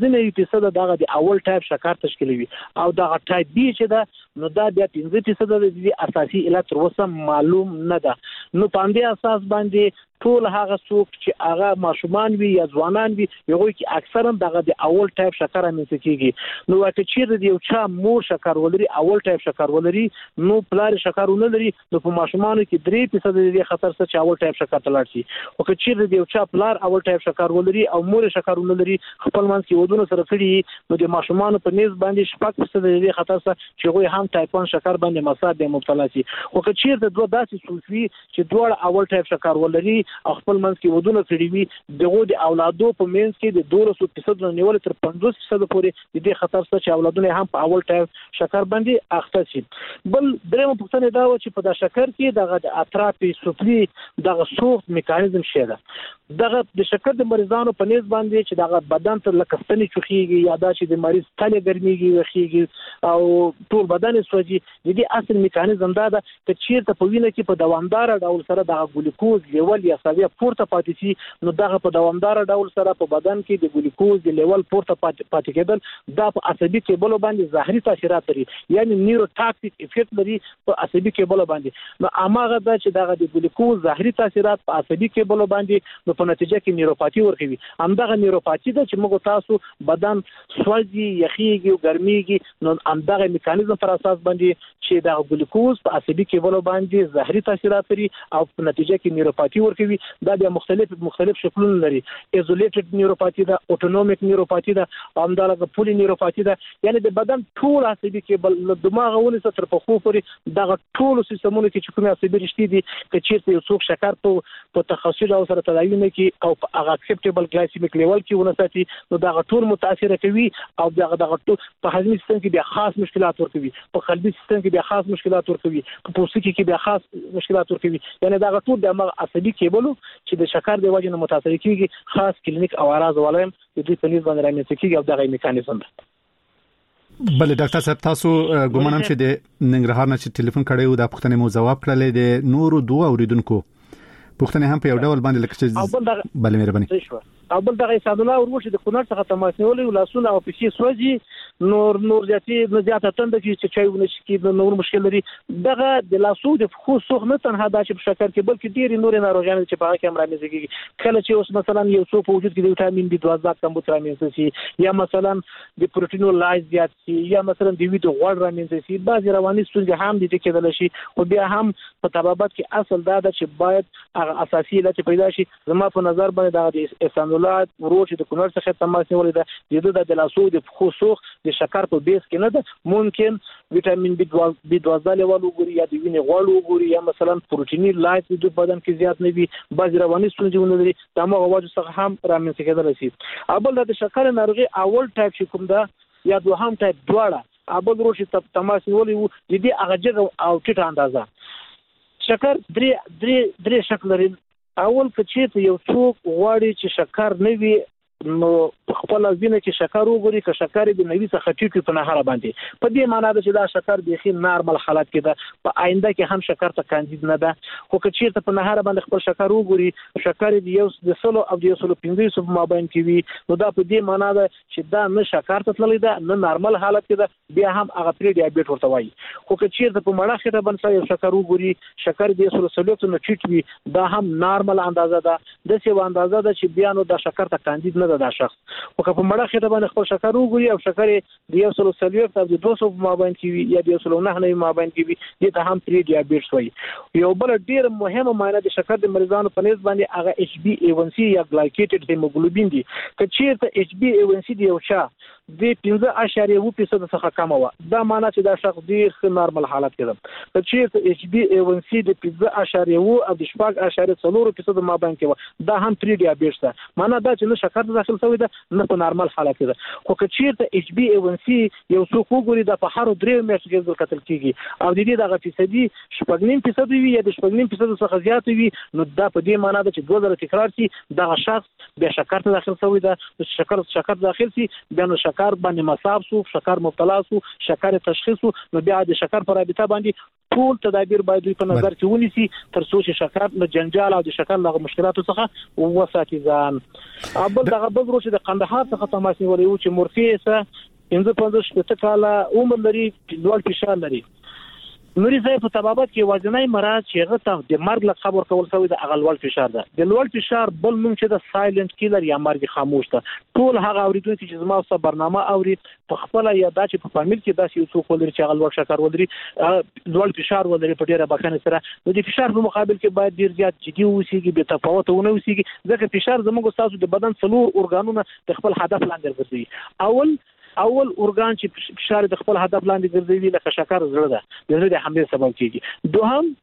Speaker 6: 15% دغه د اول ټایپ شکر تشکیلوي او دغه ټایپ B چې دا نو دا بیا 15% د اساسي علت تر اوسه معلوم نه ده. نو په دې اساس باندې ټول هغه څوک چې هغه ماشومان وي یا ځوانان وي یوه کې اکثرا دغه د اول ټایپ شکر رامنځته کیږي. نو واکه چیرې د یو چا مور شکر ولري اول ټایپ شکر ولري نو پلار شکر ونه لري نو په ماشومانو کې 3% د خطر څخه چې اول ټایپ شکر ته لاړ شي. او که چیرې د یو چا پلار اول ټایپ شکر ولري او مور شکر ونه لري خپل منځ کې ودونه سره کړي نو د ماشومانو په نسبت باندې 6% د خطر څخه چې هغه هم ټایپ 1 شکر باندې مصاب مبتلا شي. او که چیرې دوه داسې صوفي چې دوه اول ټایپ شکر ولري او خپل منځ کې ودونه کړی وي دغه د اولادو په منځ کې د 200% نیول تر 50% پورې د خطر څخه چې اولادونه هم په اول ټایپ شکر باندې اخته شي. بل درېمه پوښتنه دا و چې په دا شکر کې دغه اطرافي سفلي دغه سوخت میکانیزم شته ده. دغه د شکر د مریضانو په نسبت باندې چې دغه بدن ته لکستنی چوخيږي یا دا چې د مریض تله ګرميږي وخیږي او ټول بدن سوځي. د دې اصل میکانیزم دا ده چې چیرته په وینه کې په دوامدار ډول سره د ګلوکوز لیول یا سوي پورته پاتې شي نو دغه په دوامدار ډول سره په بدن کې د ګلوکوز د لیول پورته پاتې کېدل دا په عصبي کېبل باندې ظاهري تاثیرات لري یعنی نیوروټاکسیک افیکټ لري په عصبي کېبل باندې. نو اماغه دا چې دغه د ګلوکوز ظاهري تاثیرات په عصبي کېبل باندې نو په نتیجه کې نیوروپاتی ورکوي. همدغه نیوروپاتی ده چې موږ تاسو بدن سوځي یخیږي او ګرميږي نو همدغه میکانیزم پر اساس باندې چې د ګلوکوز په عصبي کېبل باندې ظاهري تاثیرات لري او په نتیجه کې نیوروپاتی ورکوي. دا بیا مختلف شکلونه لري. ایزولیټډ نیوروپاتی ده، اوټونومیک نیوروپاتی ده، همدغه پولی نیوروپاتی ده. یعنی د بدن ټول عصبي کېبل له دماغ ونیسه تر پښو پورې دغه ټول سیستمونه چې کومه عصبي رشتې دي چې چیرته یو څوک شکر په تخصصي ډول سره تداوی نه کوي او په هغه اکسپټیبل ګلایسیمیک لیول کې ونساتي نو دغه ټول متاثر کوي او دغه ټول په هضمي سیستم کې بیا خاص مشکلات ورکوي، په قلبي سیستم کې بیا خاص مشکلات ورکوي، په پوستکي کې بیا خاص مشکلات ورکوي. یعنی دغه ټول د عصبي کېبل چې د شکر د وجې نه متاثر کیږي خاص کلینیک او اراز ولایم د دې په نسبت باندې رامنځته کیږي او دغه میکانیزم ده.
Speaker 5: بله ډاکټر صاحب تاسو ګومانم چې د ننګرهار نه چې ټلیفون کړی و دا پوښتنه مو جواب کړلې د نورو دوه اوریدونکو پوښتنه هم په یو ډول باندې لکه چې بله مهرباني
Speaker 6: او بل دغه اسعد الله ورور چې د کونړ څخه تماس نیولې ولاسونه او پیسې سوځي نور زیاته تند چې چای ونه شي کې نور مشکل لري. دغه د لاسو د خو سوخ نه تنها دا چې په شکر کې بلکې ډېری نور ناروغان چې په هغه کې هم رامنځته کیږي. کله چې اوس مثلا یو څو په وجود کې د وټامین B12 کمبود رامنځته شي یا مثلا د پروتینو لایز زیات شي یا مثلا د ویټو غوړ رامنځته شي بعضی رواني ستونزې هم د کېدل شي او بیا هم په طبابت کې اصل دا ده چې باید هغه اساسي علت پیدا شي. زما په نظر باندې دا اسعد الله ورور چې د کونړ څخه تماس نیولې ده د لاسو د خو سوخ د شکر په بیس کې نه ده ممکن وټامین B12 لیول وګوري یا د وینې غوړ وګوري یا مثلا پروتیني لایز د بدن کې زیات نه وي بعضی رواني ستونزې ولري دا موږ وجه څخه هم رامنځته کېدل شي. اول د شکر ناروغي اول ټایپ چې کوم ده یا دوهم ټایپ دواړه ابل ورور چې تماس نیولې وو د دې هغه او ټیټه اندازه شکر درې شکل لري. اول چې یو څوک غواړي چې شکر نه وي نو خپل وینه کې شکر وګوري که شکر د نوي څخه ټیټ په نهره باندې په دې معنی ده چې دا شکر بيخي نارمل حالت کې ده په آینده کې هم شکر ته کاندید نه ده. خو که چیرته په نهره باندې خپل شکر وګوري شکر د یو د سلو او د 115 په مابین کې وي نو دا په دې معنی ده چې دا نه شکر ته تللی ده نه نارمل حالت کې ده بیا هم هغه پری ډیابیټ ورته وایي. خو که چیرته په مړه خټه باندې یو شکر وګوري شکر د 130 نه ټیټ وي دا هم نارمل اندازه ده د څه اندازه ده چې بیا نو دا شکر ته کاندید نه ده دا شخص. او که په مړه خټه باندې خپل شکر وګوري او شکر د 130 او د 200 په مابین کې وي یا د 109 په مابین کې وي دې ته هم پری ډیابیټس وایي. یو بل ډیر مهمه معنی د شکر د مریضانو په نسبت باندې هغه HbA1c یا ګلایکیټډ هیموګلوبین دی. که چیرته HbA1c دی یو چا د 15.2% څخه کم و. دا معنی چې دا شخص ډیر ښه نارمل حالت کې ده. چې HbA1c د 15.2 او د 4.4% مابین کې و، دا هم پری ډیابیټس ده. معنی دا چې نه شکر داخل شوی ده نه په نارمل حالت کې ده. خو که چیرته HbA1c یو څوک وګوري د په هر 3 میاشتو کې کتل کیږي او د دې دغه فیصدي 0.5% وي یا د 0.5% څخه زیات وي، نو دا په دې معنی ده چې 2000 تکرار شي دغه شخص بیا شکر ته داخل شوی ده. شکر داخل شي بیا نو شکر باندې مصاب شو، شکر مبتلا شو، شکر تشخیص شو، نو بیا د شکر پر رابطه باندې ټول تدابیر باید په نظر کې ونیسي تر څو چې شکر له جنجال او د شکر له مشکلاتو څخه وساتي ځان. ابل دغه بل روش د قندهار څخه تماس نیولې و چې مرفي 15 کاله عمر لري، لوړ فشار لري. نوري ځای په طبابت کې وزنای مراد چې هغه ته د مرګ لقب ورکول شوی د اغلوال فشار ده. د لوړ فشار بل نوم چې د سایلنت کیلر یا مرګ خاموش ده. ټول هغه اوریدونکو چې زما اوسه برنامه اوري په خپل یا د چې په فامیل کې داسې یو څوک ولري چې اغلوال شکر ولري، لوړ فشار ولري په ډیره بخښنه سره، نو د فشار په مقابل کې باید ډیر زیات جدي اوسېږي، به تفاوت ونه اوسېږي، ځکه فشار زموږ تاسو د بدن څلور ارګانونه د خپل هدف لاندې ګرځي. اول ارګان چې فشار د خپل هدف لاندې ګرځي لکه شکر زړه ده، د زړه د حملې سبب کیږي. دوهم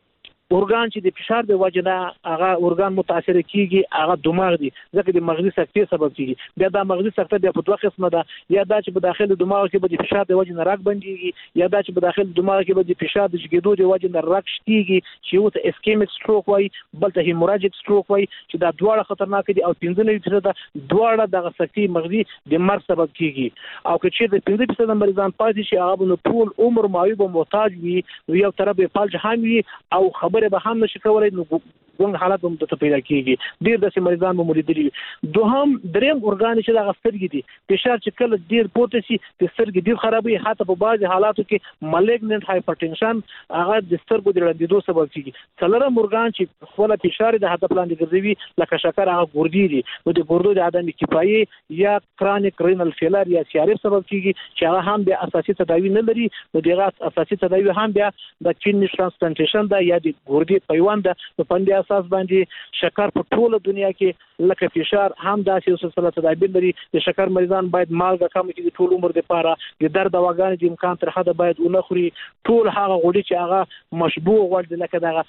Speaker 6: ارګان چې د فشار د وجه نه هغه ارګان متاثر کیږي هغه دماغ دی، ځکه د مغزي سکتې سبب کیږي. بیا د مغزي سکته بیا په دوه قسمه ده، یا دا چې په داخله دماغ کې به د فشار د وجه نه راګ بنديږي، یا دا چې په داخله دماغ کې به د فشار د شګیدو د وجه نه راګ شتيږي چې یو ته اسکیمیک سټروک وایي، بل ته هیموراجیک سټروک وایي، چې دا دواړه خطرناک دي او 15% دواړه د سکتې مغزي د مرګ سبب کیږي. او که چې د 15% مریضان پاتې شي هغه نو ټول عمر معیوب محتاج وي، یو طرف په فلج هم وي او خبره به هم نشي کولای، نو څنګه حالت هم ته پیدا کیږي. ډیر د مریضان مو مریدلي. دوهم دریم ارګان چې د سترګې دي، فشار چې کله ډیر پورته شي د سترګې ډیر خرابوي، حتی په بعضي حالاتو کې مالیګننت هایپرټنشن هغه د سترګو د ړندېدو سبب کیږي. څلورم ارګان چې خپل فشار د هدف لاندې ګرځوي لکه شکر هغه ګردې دي، نو د ګردو د عدم کفایي یا کرونیک رینل فیلر یا CRF سبب کیږي چې هغه هم د اساسي تداوی نه لري. نو دغه اساسي تداوی هم بیا د کډنی ترانسپلانټیشن ده یا د ګردې پیوند ده. په دې اساس باندې شکر په ټوله دنیا کې لکه فشار هم داسې یو سلسله تدابیر لري. د شکر مریضان باید مالګه کم کړي ټول عمر لپاره، د درد دواګانې د امکان تر حده باید ونه خوري، ټول هغه غوړي چې هغه مشبوع غوړي لکه دغه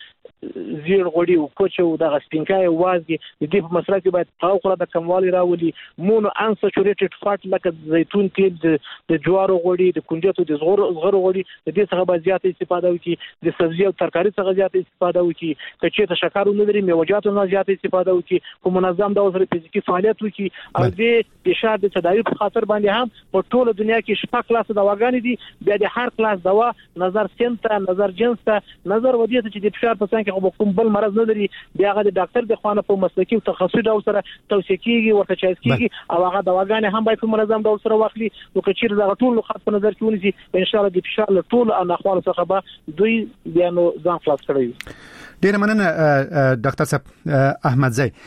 Speaker 6: زیړ غوړي او کوچ او دغه سپینکای وازګي د دې په مصرف کې باید تاوخره د کموالي راولي. مونو انسچوریټډ فات لکه زیتون تیل، د جوارو غوړي، د کنجدو د زغرو غوړي، د دې څخه باید زیات استفاده وکړي، د سبزی او ترکاری څخه زیات استفاده وکړي. چې ته شکر نه لري میوه‌جاتو نه زیات استفاده وکړي، په منظم ډول سره فزیکی فعالیت وکړي. او د فشار د تداوی په خاطر باندې هم په ټوله دنیا کې شپږ کلاس دواګانې دي. بیا د هر کلاس دوا نظر سنت، نظر جنس ته، نظر ودی ته چې د فشار په څنګه کې کوم بل مرض نه لري، بیا هغه د ډاکټر د خوانه په مسلکي او تخصصي ډول سره توصیه کیږي، ورته چایس کیږي او هغه دواګانې هم باید په منظم ډول سره واخلي. نو که چیرې دا ټول خاص په نظر کې ونیسي ان شاء الله د فشار له ټول انخوال څخه به دوی بیا نو ځان خلاص کړي.
Speaker 5: ډیر مننه ډاکټر صاحب احمد زئی.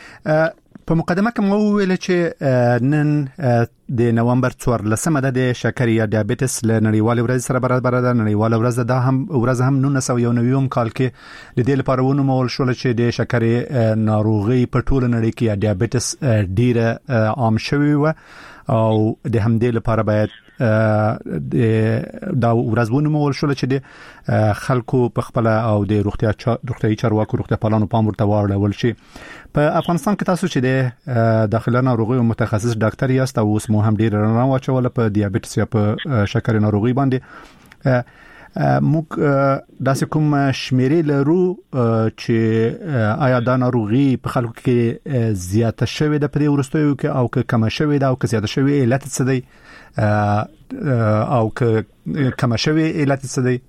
Speaker 5: په مقدمه کې مو ویل چې نن د نومبر 14 د شکر یا دیابېټس له نړیوال ورځ سره برابر ده. نړیوال ورځ ده هم ورځ هم 1991 کال کې د دې لپاره ونومول شو چې د شکر ناروغي په ټوله نړۍ کې یا دیابېټس ډیره عام شوی و او د همدې لپاره باید دا ورځ ونومول شو چې د خلکو په خپل او د روغتیايي چارواکو روغتیا پالانو پام ورته واړول شي. په افغانستان کې تاسو چې د داخله ناروغیو متخصص ډاکټر یاست او اوس مو هم ډیر رڼا واچول په دیابېټس یا په شکر ناروغي باندې، موږ داسې کوم شمیرې لرو چې آیا دا ناروغي په خلکو کې زیاته شوې ده په دې وروستیو کې او که کم شوې ده او که زیاته شوې علت څه دی او که کم شوې علت څه دی؟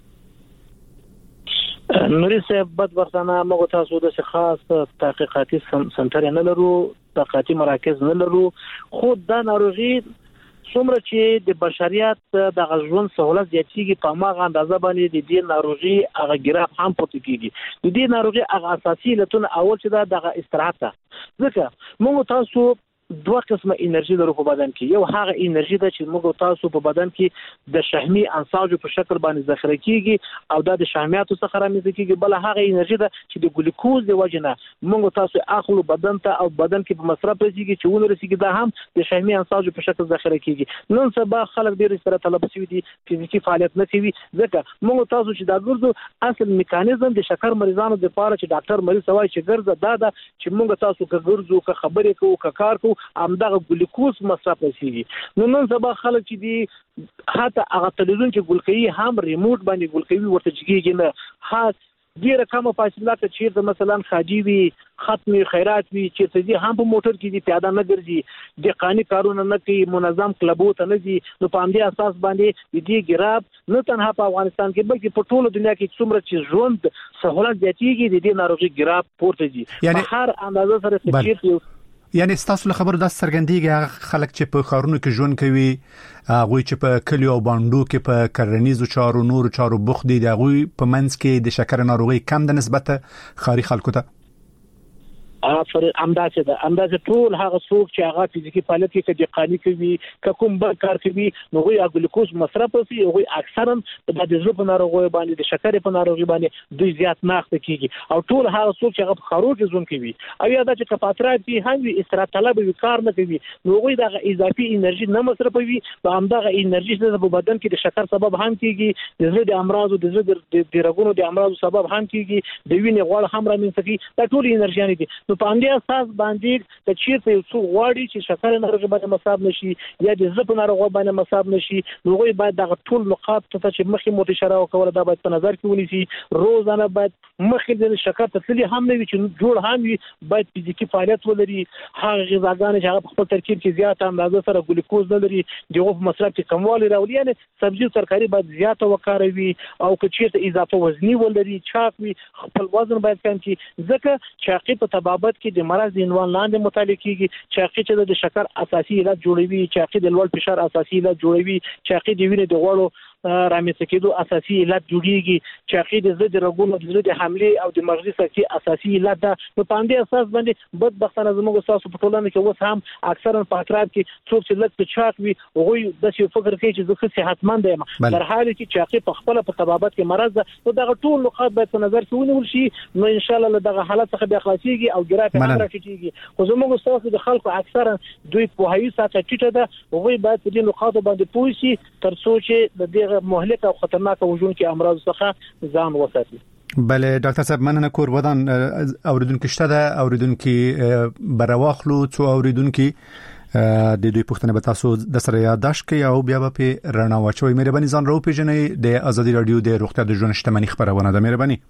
Speaker 6: نوري صاحب بدبختانه موږ تاسو د خاص تحقیقاتي سنټر نه لرو، تحقیقاتي مراکز نه لرو، خو دا ناروغي څومره چې د بشریت د غژون سہولت زیاتېږي په ماغه اندازه باندې د دې ناروغي هغه ګراف هم پورته کیږي. د دې ناروغي هغه اساسي علتونه اول چې دا د استراحت ده، ځکه موږ تاسو دوه قسمه انرژي لرو په بدن کې. یو هغه انرژي ده چې موږ تاسو په بدن کې د شحمي انساجو په شکل باندې ذخیره کیږي او دا د شحمیاتو څخه رامنځته کیږي. بل هغه انرژي ده چې د ګلوکوز د وجنه موږ تاسو اخلو بدن ته او بدن کې په مصرف رسیږي چې ونه رسیږي، دا هم د شحمي انساجو په شکل ذخیره کیږي. نن سبا خلک ډیر سره طلب شوی دي فزیکی فعالیت نه کوي، ځکه موږ تاسو چې دا ګرځو اصل میکانیزم د شکر مریضانو لپاره چې ډاکټر مریض سوای چې ګرځه دا ده چې موږ تاسو که ګرځو که خبرې کوو که کار کوو همدغه ګلوکوز مصرف رسیږي. نو نن سبا خلک چې دي حتی هغه تلویزیون چې ګلکوي هم ریموټ باندې ګلکوي ورته جګیږي نه، ډیره کمه فاصله ته چیرته مثلا خاجي وي، ختمي خیرات وي، چیرته دي هم په موټر کې دي پیاده نه ګرځي، د قانوني کارونه نه کوي، منظم کلبو ته نه دي. نو په همدې اساس باندې د دې ګراب نه تنها په افغانستان کې بلکې په ټوله دنیا کې څومره چې ژوند سهولت زیاتېږي د دې ناروغي ګراب پورته دي.
Speaker 5: یعنی
Speaker 6: هر اندازه سره څه
Speaker 5: یعنی ستاسو له خبرو د سرګندېږي خلک چې په خارونو کې ژوند کوي، هغه چې په کلیو او باندو کې په کرنیزو چارو نور چارو بوخت دي، هغه په منځ کې د شکر ناروغي کم د نسبت خاري خلکو ته
Speaker 6: امداسه ده. امداسه ټول هغه څوک چې هغه فزیکی فعالیت کوي، چې قانی کوي، که کوم بل کار کوي، نو غوي ګلوکوز مصرف کوي، غوي اکثرا د زړه په ناروغي باندې د شکر په ناروغي باندې دوی زیات ناخته کیږي. او ټول هغه څوک چې هغه خروج ژوند کوي او یا د کفاترات به هم استراحت طلب وي، کار نه کوي، نو غوي د اضافي انرژي نه مصرفوي، په همدغه انرژي د بدن کې د شکر سبب هم کیږي، د زړه د امراضو د زړه د رګونو د امراضو سبب هم کیږي، د وینې غوړ هم رامنځته کوي. دا ټول انرژي دي. نو په همدې اساس باندې د چیرته یو څو غواړي چې شکر ناروغي باندې مصاب نشي یا د زړه ناروغي باندې مصاب نشي، نو غوي باید دغه ټول نقاط ته چې مخکې متشاره وکول دا باید په نظر کې ونیسي. روزانه باید مخکې د شکر تسلی هم نه وي چې جوړ هم وي، باید فزیکی فعالیت ولري، هغه غذاګان چې هغه په خپل ترکیب کې زیات اندازه سره ګلوکوز نه لري، دغه په مصرف کې کموالی راولي. یعنی سبزی او ترکاری باید زیاته وکاروي او که چیرته اضافه وزنی ولري، چاق وي، خپل وزن باید کم کړي، ځکه چې عقب په تبابت کې د مرض د عنوان لاندې مطالعه کیږي چې عقب د شکر اساسي علت جوړوي، چې عقب د لوړ فشار اساسي علت جوړوي، چې عقب د وینې د غوړو رامنځته کېدو اساسي علت جوړیږي، چې عقب د زړه د رګونو د زړه د حمله او د مغزي سکتې اساسي علت ده. نو په همدې اساس باندې بدبختانه زموږ تاسو په ټولنه کې اوس هم اکثرا په اطراف کې څوک چې لږ چاق وي هغوی د څه فکر کوي چې زه صحتمند یم، در حالی چې عقب په خپل په تبابت کې مرض ده. نو دغه ټول نقاط باید په نظر کې ونیول شي، نو ان شاء الله دغه حالت څخه بیا خلاصيږي او ګرافي هم راکېږي. خو زموږ تاسو د خلکو اکثرا دوی په هیڅ ساته ټیټه ده، هغوی باید په دې نقاط باندې پوه شي تر څو چې د دغه مهلک او خطرناک وژون کې امراض څخه ځان وساتي.
Speaker 5: بله ډاکټر صاحب مننه. کور ودان اوریدونکو شته ده، اوریدونکو برواخلو څو اوریدونکو د دوی پوښتنه به تاسو د سره یادداشت کړئ او بیا به په رڼا واچوي. مهرباني ځان راو پیژنئ. د ازادي رادیو د روغتیا د ژوند شتمنۍ خبرونه ده. مهرباني.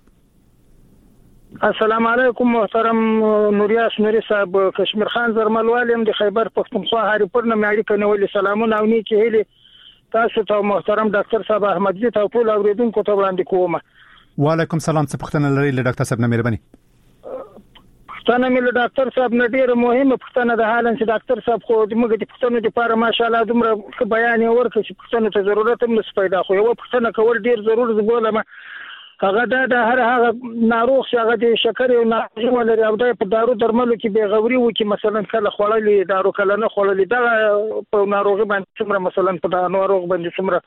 Speaker 10: السلام علیکم محترم نوریاس نوری صاحب، کشمیر خان زرملوالم د خیبر پختونخوا هری پرنه مې اړیکه نیولې. سلامونه او نیکی هلي تاسو ته محترم ډاکټر صاحب احمدزي ته ټول اوریدونکو ته وړاندې کوم.
Speaker 5: وعلیکم سلام. څه پوښتنه لرئ له ډاکټر صاحب نه؟ مهرباني.
Speaker 10: پښتنه مې له ډاکټر صاحب نه ډیره مهمه پښتنه ده، حالان چې ډاکټر صاحب خو د موږ د پښتنو لپاره ماشاءالله دومره بیان ورکړي چې پښتنو ته ضرورت هم نس پیدا، خو یو پښتنه کول ډیر ضرور زبولم. هغه د هر هغه ناروغ چې هغه د شکر او ناروغي ولري او د دارو درملو کې به غوري و کې مثلا کله خړلې دارو کله نه خړلې دا په ناروغي باندې څومره مثلا په ناروغ باندې څومره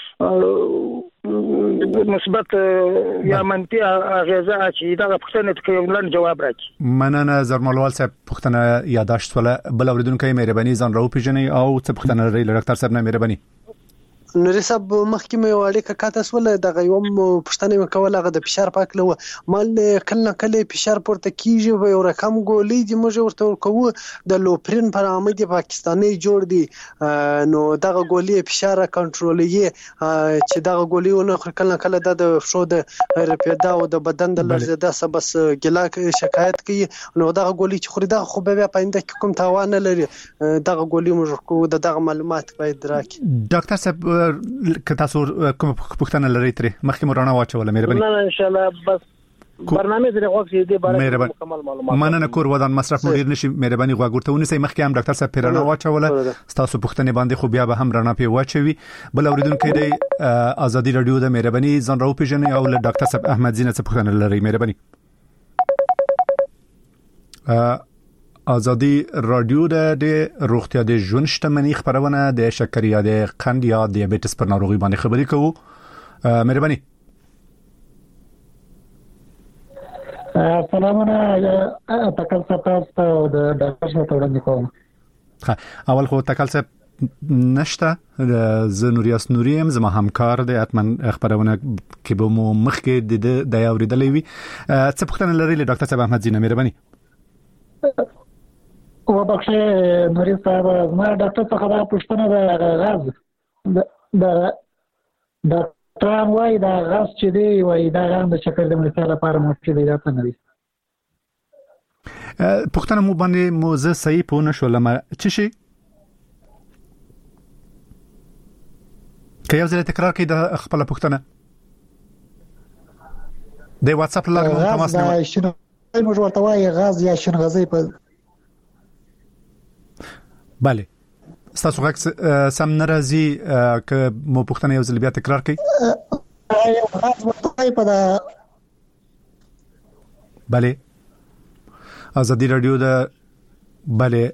Speaker 10: مثبت یا منفي اغیزه چې دا پښتنه ته یو لن جواب راکړي.
Speaker 5: مننه زرملوال صاحب. پښتنه یاداشت ولا بل اوریدونکو مهرباني ځان راو پیژنئ او څه پښتنه لري له ډاکټر صاحب نه؟ مهرباني.
Speaker 9: نوري صاحب مخکې مې واړه کاته سول د غيوم پښتنه وکول هغه د فشار پاک لو مال کله کله فشار پورته کیږي و یو رقم ګولې دي موږ ورته ورکو د لوپرین پر آمد پاکستاني جوړ دي، نو دغه ګولې فشار کنټرولي چې دغه ګولې ونه کله کله د شو د رپیدا او د بدن د لړزه سبس ګلا شکایت کوي، نو دغه ګولې چې خوري دغه خو به پاینده کوم تاوان نه لري، دغه ګولې موږ کو دغه معلومات باید راکړي.
Speaker 5: ډاکټر صاحب که تاسو کوم پوښتنه لرئ ترې مخکې مو رڼا واچوله. مهرباني.
Speaker 6: نه ان شاء الله بس برنامه دې غوښتي دې باره مکمل معلومات.
Speaker 5: مننه. کور ودان مصرف مو ډیر نشي. مهرباني غوښتو ونیسئ. مخکې هم ډاکټر صاحب پیرانه واچوله، تاسو پوښتنه باندې خو بیا به هم رڼا په واچوي. بل اوریدونکو دې ازادي رادیو د مهرباني ځان راو پیژنئ او له ډاکټر صاحب احمدزي نه څه پوښتنه لرئ. مهرباني. ازادي رادیو د روغتیا د ژوند شتمنۍ خبرونه د شکر یا د قند یا دیابېټس پر ناروغي باندې خبرې کوو. مهرباني.
Speaker 11: سلامونه تکل صاحب او د ډاکټر صاحب ته وړاندې کوم.
Speaker 5: اول خو تکل صاحب نشته ز نوریاس نوریم زما همکار د اتمن خبرونه کې به مو مخکې د اوریدلې وي. څه پوښتنه لري له ډاکټر صاحب احمد زینه؟ مهرباني.
Speaker 11: او بخښه نوري صاحب زما ډاکټر څخه دا پوښتنه ده غاز د ډاکټر وايي دا غاز چې دی وايي دا غاز د شکر د مرسته لپاره مفید دی. دا څنګه دی؟
Speaker 5: پوښتنه مو باندې مو زه صحیح پوه نشولم. څه شي که یو ځل تکرار کړئ د خپل پوښتنه د واتس اپ لاره مو تماس نه
Speaker 11: شنو موږ ورته وایي غاز یا شنغزي په
Speaker 5: bale ستاسو غږ سم ناراضي که مو پوښتنه یو ځل بیا تکرار کړئ.
Speaker 11: غاز ورته وایي په
Speaker 5: bale ازادي رادیو د bale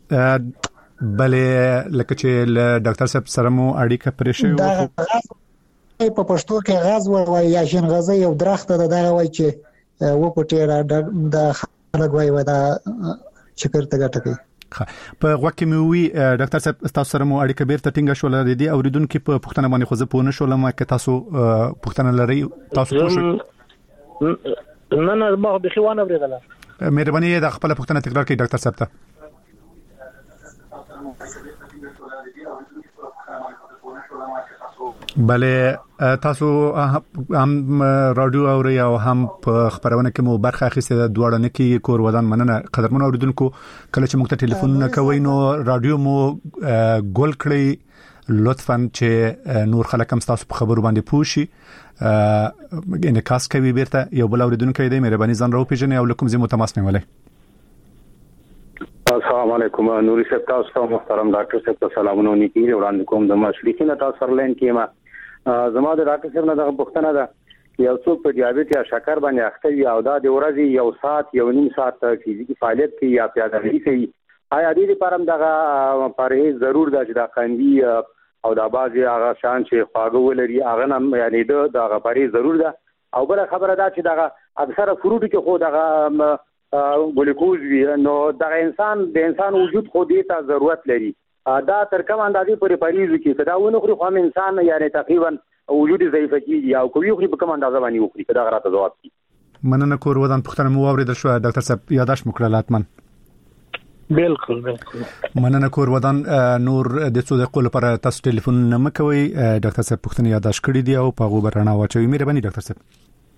Speaker 5: لکه چې له ډاکټر صاحب سره مو اړیکه پرې شوې
Speaker 11: و په پښتو کې غاز وایي یا شنغزي یو درخت ده دا وایي چې و پټه د خلک وایي دا شکر ته ګټه کوي.
Speaker 5: په وخت کې وی ډاکټر صاحب تاسو سره مو اړیکه بیرته ټینګه شو لري دي اوریدونکو په پښتنه باندې خو زه پوه نه شولم چې تاسو پښتنه لري تاسو پوه شئ.
Speaker 6: نه ما به خوانه ورغله.
Speaker 5: مهرباني د خپل پښتنه تکرار کړئ ډاکټر صاحب ته. bale تاسو هم رادیو اوري او هم په خبرونه کې مو برخه اخیسته د دوړه نه کې کور ودان مننه قدرمن اوریدونکو کله چې موږ ته ټلیفون کوي نو رادیو مو ګول کړی لطفاً چې نور خلک هم تاسو په خبرو باندې پوښي انعکاس کوي بیرته یو بل اوریدونکو دی مهرباني ځان راو پیژنئ او لکم زمو تماس نیولای.
Speaker 12: السلام علیکم نوري صاحب تاسو محترم ډاکټر صاحب ته سلامونه نیکی وړاندې کوم د مشرقین تاسو سرلین کېما زما د ډاکټر صاحب نه د پوښتنه ده یو څوک په دیابېت یا شکر باندې اخته وي او دا د ورځې یو ساعت یو نیم ساعت فزیکي فعالیت کوي یا پیاده‌روي کوي آیا د دې لپاره دغه پرهیز ضرور ده چې دا قندي او د بازي هغه شان چې خواږه ولري هغه نه یعنی دغه پرهیز ضرور ده او بل خبره ده چې دغه اکثره فروټ کې خو دغه ګلوکوز وی نو د انسان وجود خو دې ته ضرورت لري دا تر کوم اندازې پورې پریز کی کدا ونه خو خو انسان یعنی تقریبا وجود ضعیف کیږي او کوي خو په کوم اندازه باندې وخوري کدا غراته جواب کی.
Speaker 5: مننه کور ودان پښتنه مو اوریدل شو ډاکټر صاحب یاداش مکرلاتمن.
Speaker 6: بالکل
Speaker 5: مننه کور ودان نور د څو دقیقو لپاره تاسو ټلیفون نه مکوي ډاکټر صاحب پښتنه یاداش کړی دی او په غوبرانه واچوي. مهرباني ډاکټر صاحب.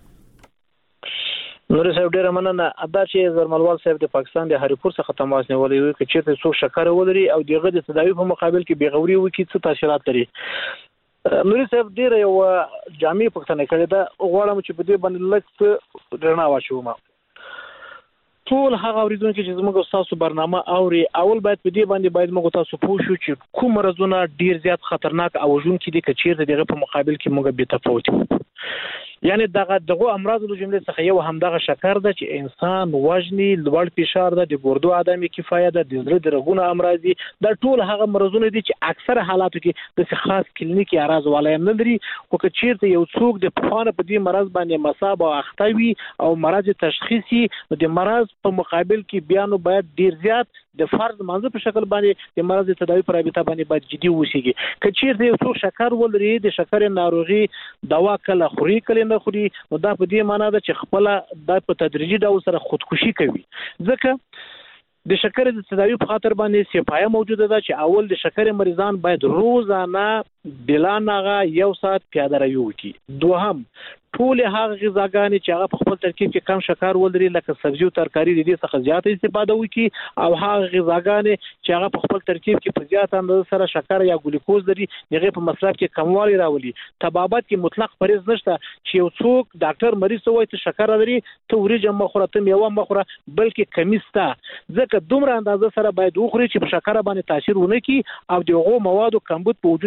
Speaker 6: نور صاحب ډیر مننه ادا چې زرملوال صاحب د پاکستان د هریپور څخه تماس نیولې وي چې چیرته څوک شکر ولري او دغه د تداوی په مقابل کې بیغوري وکړي څه تاثیرات لري. نور صاحب ډیر یو جامع پښتنه کړی دا غواړم چې په دې باندې لږ رڼا واچوم. ټول هغه اوریدونکو چې زموږ تاسو برنامه اوري اول باید په دې باندې موږ تاسو پوه شو چې کوم مرزونه ډیر زیات خطرناک او ژوند کې دي چې دغه په مقابل کې موږ به تفاوت یعنی دغه امراض له جملې څخه یو همدغه شکر ده چې انسان وزنی لوړ فشار ده د ګردو عدمي کفایت ده د زړه د رګونو امراض دي د ټول هغه مرزونه دي چې اکثره حالاتو کې د خاص کلینیکي اعراض ولایم نه لري خو که چیرته یو څوک د پخوانه په دې مرض باندې مصاب او اختوي او مرض تشخیصي د مرض په مقابل کې بیانو باید ډیر زیات د فرض منځ په شکل باندې د مرض تداوی پر رابطه باندې باید جدي وشيږي. که چیرته یو څوک شکر ولري د شکر ناروغي دوا کله خوري کله نه خوري نو دا په دې معنی ده چې خپل د په تدریجي ډول سره خودکشي کوي. ځکه د شکر د تداوی په خاطر باندې سپایه موجوده ده چې اول د شکر مریضان باید روزانه بلانغه یو ساعت پیاده روي وکړي. دوهم ټول هغه غذاګانې چې هغه په خپل ترکیب کې کم شکر ولري لکه سبزی او ترکاری د دې څخه زیات استفاده وکړي او هغه غذاګانې چې هغه په خپل ترکیب کې په زیات اندازه سره شکر یا ګلوکوز لري هغه په مصرف کې کموالی راولي. طبابت کې مطلق پرهیز نشته چې یو څوک ډاکټر مریض ته وایي چې شکر لري ته وريجه مخوره ته میوه مخوره بلکې کمیستا ځکه دومره اندازه سره باید وخوري چې په شکر باندې تاثیر ونه کړي او دغه موادو کمبود په وجود کې رامنځته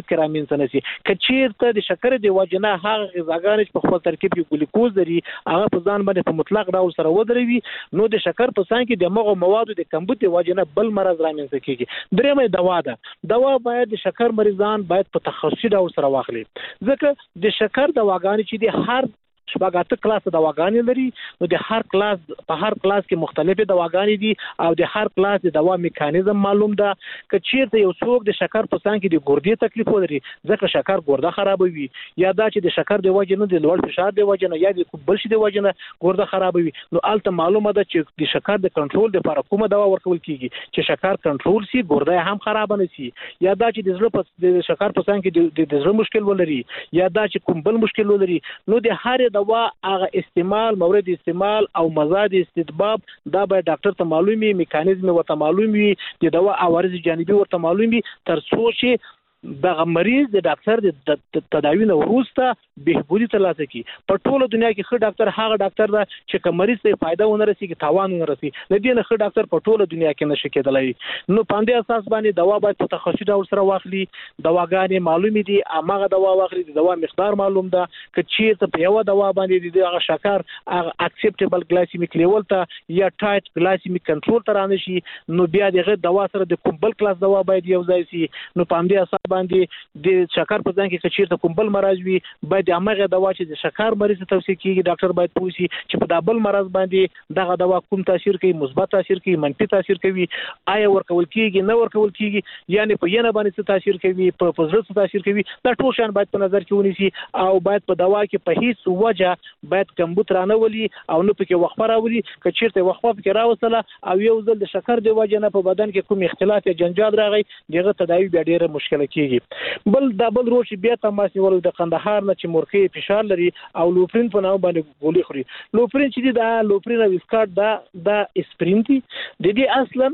Speaker 6: رامنځته نشي. کچیرته د شکر د وجنه هغه غذاګان چې په خپل ترکیب کې ګلوکوز لري هغه په ځان باندې په مطلق ډول سره ودروي نو د شکر په څنګ کې د مغو موادو د کمبود د وجنه بل مرض رامنځته کیږي. درېمه دوا باید د شکر مریضان باید په تخصصي ډول سره واخلي ځکه د شکر دواګانې چې د هر شپږاته کلاس دواګانې لري نو د هر کلاس په هر کلاس کې مختلفه دواګانې دي او د هر کلاس د دوا میکانیزم معلوم ده. کچیرته یو څوک د شکر په څنګ کې د ګردې تکلیف ولري ځکه شکر ګرده خرابوي یا دا چې د شکر د وجه نه د لوړ فشار د وجه نه یا د بل شي د وجه نه ګرده خرابوي نو الته معلومه ده چې د شکر د کنټرول لپاره کومه دوا ورکول کیږي چې شکر کنټرول شي ګرده هم خراب نه شي یا دا چې د زړه په شکر په څنګ کې د زړه مشکل ولري یا دا چې کوم بل مشکل ولري نو د هر دوا هغه استعمال مورد استعمال او مزاد استطباب دا به ډاکټر ته معلومي میکانیزم ورته معلومي د دوا عوارض جانبي ورته معلومي تر څو چې دغه مریض د ډاکټر د تداوی نه وروسته بهبودي ترلاسه کی. په ټوله دنیا کې ښه ډاکټر هغه ډاکټر دی چې که مریض ته فائدہ ونه رسیږي تاوان ونه رسي د دې نه ښه ډاکټر په ټوله دنیا کې نشي کېدلی. نو په دې اساس باندې دوا باید په تخصصي ډول سره واخلي دواګانې معلومې دي هغه دوا واخلي د دوا مقدار معلوم ده که چیرته په یو دوا باندې د شکر هغه اکسپټیبل ګلایسیمیک لیول ته یا ټایټ ګلایسیمیک کنټرول ته رانشي نو بیا دغه دوا سره د کوم بل کلاس دوا باید یو ځای شي. نو په دې اساس باندې د شکر په ځای کې چیرته کوم بل مرض وي باید هغه دوا چې د شکر مریض ته توصیه کیږي ډاکټر باید پوښي چې په دابل مرض باندې دغه دوا کوم تاثیر کوي مثبت تاثیر کوي منفي تاثیر کوي آیا ورکول کیږي نه ورکول کیږي یعنی په ینه باندې څه تاثیر کوي په فزرت څه تاثیر کوي دا ټول شان باید په نظر کې ونیسي او باید په دوا کې په هیڅ وجه باید کمبود رانه ولي او نو پکې وقفه راولي که چیرته وقفه پکې راوصله او یو ځل د شکر د وجه نه په بدن کې کوم اختلاف یا جنجال راغی دغه تداوی بیا ډیره مشکله کیږي. بل روش بیا تماس نیول د قندهار نه چې مرخي فشار لري او لوپرین په نوم باندې ګولې خوري. لوپرین چې دا لوپرین او وسکاټ دا اسپرین دي د دې اصلا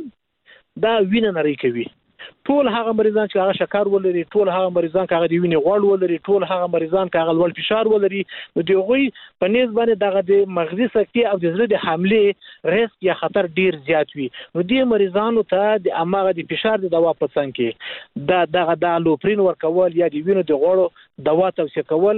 Speaker 6: دا وینه نری کوي. ټول هغه مریضان چې هغه شکر ولري ټول هغه مریضان چې هغه د وینې غوړ ولري ټول هغه مریضان چې هغه لوړ فشار ولري نو دوی په نسبت باندې دغه د مغزي سکتې او د زړه د حمله ریسک یا خطر ډیر زیات وي. نو دې مریضانو ته د اماغه د فشار د دوا په څنګ کې دغه د لوپرین ورکول یا د وینې د غوړو دوا توصیه کول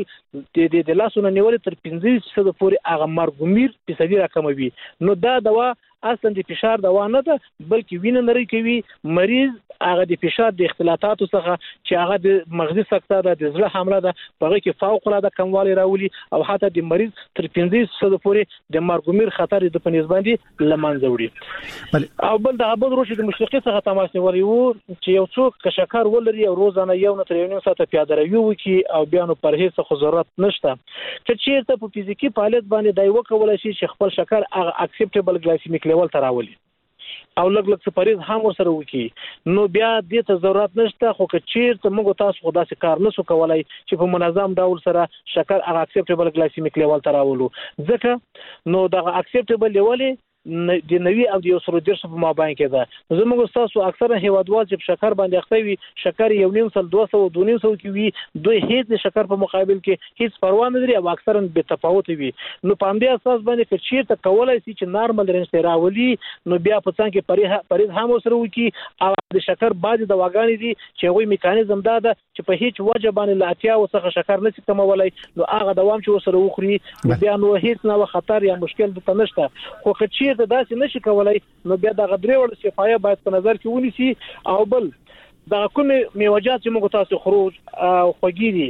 Speaker 6: د لاسونو نیول تر 15% پورې هغه مرګومیر فیصدي راکموي. نو دا دوا اصلا د فشار دوا نه ده بلکې وینه نری کوي مریض هغه د فشار د اختلالاتو څخه چې هغه د مغزي سکته ده د زړه حمله ده په هغه کې فوق العاده کموالی راولي او حتی د مریض تر 15% پورې د مرګومیر خطر د پنځ باندې لمنځه وړي. او بل د ابد روش د مشرقي څخه تماس نیولې وو چې یو څوک شکر ولري او روزانه یو نه تر یو ساعت پیاده روي وکي او بیا نو پرهیز څخه ضرورت نشته چې چیرته په فزیکی فعالیت باندې دای وکولای شي چې خپل شکر هغه اکسپټیبل ګلایسیمیک لیول ته راولي او لږ سپریز هم ورسره وکي نو بیا دې ته ضرورت نشته. خو که چیرته موږ تاسو خو داسې کار نشو کولای چې په منظم ډول سره شکر هغه اکسپټیبل ګلایسیمیک لیول ته راولو ځکه نو دغه اکسپټیبل لیول د 90 او د 110 په مابین کې ده. زموږ تاسو اکثره هیوادوال چې شکر باندې اخته وي شکر 1.5 200 2.5 کې وي دوی هیڅ شکر په مقابل کې هیڅ پروا نه لري او اکثرا به تفاوت وي. نو په دې اساس باندې چې چیرته کولای شي چې نارمل رینج ته راولي نو بیا په څنګه کې پریز هم سره وکي او د شکر بعض دواګانې دي چې وایي میکانیزم دا ده چې په هیڅ وجه باندې لاتیا وسخه شکر نشي کمولای نو هغه دوام چې وسره وخوري بیا نو هیڅ نه خطر یا مشکل د تنشته. خو چې د داسې نشي کولای نو بیا د غدري ور صفایه باید په نظر کې ونیسي. او بل د کومې میوجات چې موږ تاسو خروج او خوګيري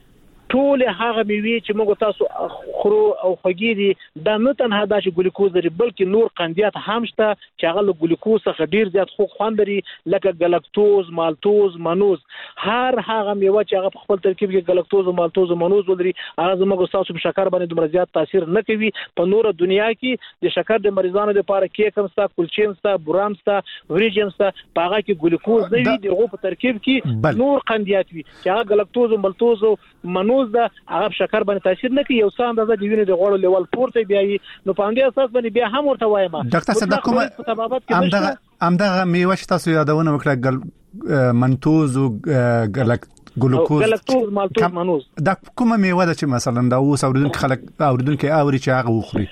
Speaker 6: ټول هغه میوې چې موږ تاسو خورو او خوګيري دا نه تنها د ګلوکوز لري بلکې نور قندیات هم شته چې هغه له ګلوکوز څخه ډیر زیات خوند لري لکه ګلکتوز مالتوز منوز. هر هغه میوه چې هغه په خپل ترکیب کې ګلکتوز او مالتوز او منوز لري هغه زموږ تاسو په شکر باندې دومره زیات تاثیر نه کوي. په نور دنیا کې د شکر د مریضانو لپاره کیکم ستا کلچین ستا برام ستا وریجن ستا په هغه کې ګلوکوز نه وي دغه په ترکیب کې نور قندیات وي چې هغه ګلکتوز او مالتوز او منوز ده هغه شکر باندې تاثیر نه کوي. یو څه اندازه د وینې د غوړو لیول پورته بیاي نو په دې اساس باندې بیا هم ورته وایم
Speaker 5: ډاکټر صاحب کومه امدغه میوه چې تاسو یادونه وکړه منتوز او
Speaker 6: ګلکتوز مالتوز منوز
Speaker 5: دا کومه میوه ده چې مثلا دا اوس اوریدونکو خلک اوریدونکو اوري چې هغه وخوري.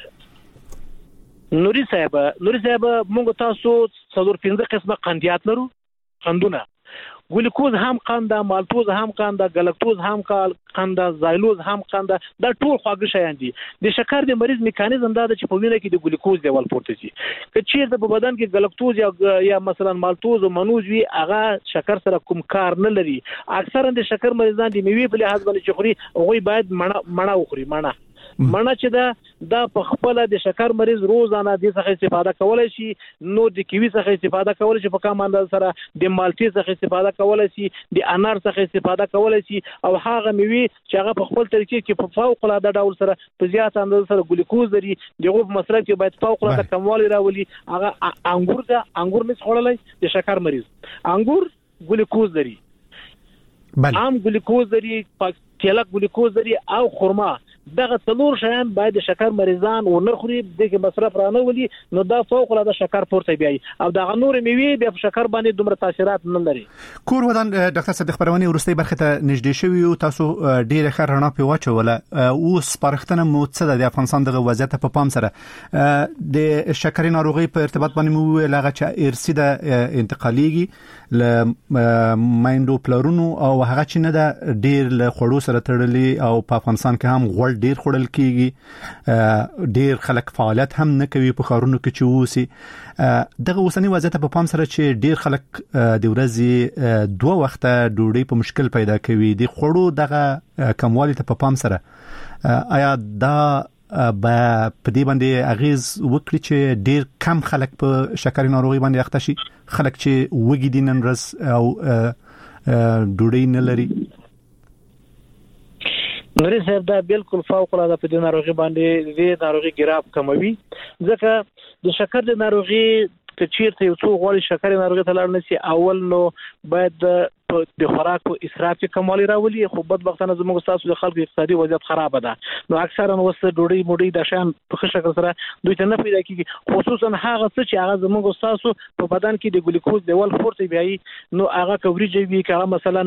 Speaker 6: نوري صاحب موږ تاسو څلور 15 قسمه قندیات لرو قندونه ګلوکوز هم قنده، مالټوز هم قنده، ګلکتوز هم قنده، زایلوز هم قنده. دا ټول خواږه شیان دي. د شکر د مریض میکانیزم دا چې په وینه کې د ګلوکوز لیول پورته شي. که چیرته په بدن کې ګلکتوز یا مثلا مالټوز او منوز وي، هغه شکر سره کوم کار نه لري. اکثرا د شکر مریضان د میوې په لحاظ باندې چې خوري، هغه باید مڼه وخوري. مڼه چې دا په خپل د شکر مریض روزانه د څخه استفاده کولای شي، نو د کیوي څخه استفاده کولای شي، په کوم انداز سره د مالټې څخه استفاده کولای شي، د انار څخه استفاده کولای شي، او هغه میوه چې هغه په خپل طریقې کې په فوق العاده ډول سره په زیات انداز سره ګلوکوز لري، دغه په مصرف کې باید فوق العاده کموالی راولي. هغه انګور نه خورلای د شکر مریض، انګور ګلوکوز لري، عام ګلوکوز لري، کېله ګلوکوز لري، او خرما. دغه څلور شیان باید د شکر مریضان ونه خوري، دغه مصرف رانه ولي، نو دا فوق العاده شکر پورته بیاي. او دغه نور میوه د شکر باندې دومره تاثیرات نه لري.
Speaker 5: کور ودان ډاکټر صدیق پرواني ورستۍ برخه ته نږدې شوی او تاسو ډیره خرانه په واچوله. او سپارښتنه مو څه د افغانستان دغه وضعیت په پام سره د شکر ناروغي په ارتباط باندې مو لغه چې ارثي د انتقاليږي ل مایندو پلرونو، او هغه چې نه د ډیر له خړو سره تړلي، او په افغانستان کې هم غوړ ډیر خورل کیږي، ډیر خلک فعالیت هم نه کوي په خارونو کې چې وسی. دغه اوسنی وضعیت په پام سره چې ډیر خلک د ورځې 2 وخته ډوډۍ په مشکل پیدا کوي، د خړو دغه کموالی ته په پام سره آیا دا په دې باندې اغیز وکړي چې ډیر کم خلک په شکر ناروغي باندې اخته شي، خلک چې وګي دي نن ورځ او ډوډۍ نه لري؟
Speaker 6: نوري صاحب دا بالکل فوق العاده په دې ناروغي باندې د ناروغي ګراب کموي، ځکه د شکر د ناروغي که چیرته یو څو غوړي شکر ناروغي ته لاړ نشي، اول نو باید د خوراک په اسراف کې کموالی راولي. خو بدبختانه زموږ تاسو د خلکو اقتصادي وضعیت خراب ده، نو اکثرا وسه ډوډۍ د شان په ښه شکل سره دوی ته نه پیدا کیږي، خصوصا هغه څه چې هغه زموږ تاسو په بدن کې د ګلوکوز لیول پورته بیاي. نو هغه کوریجي وی کړه، مثلا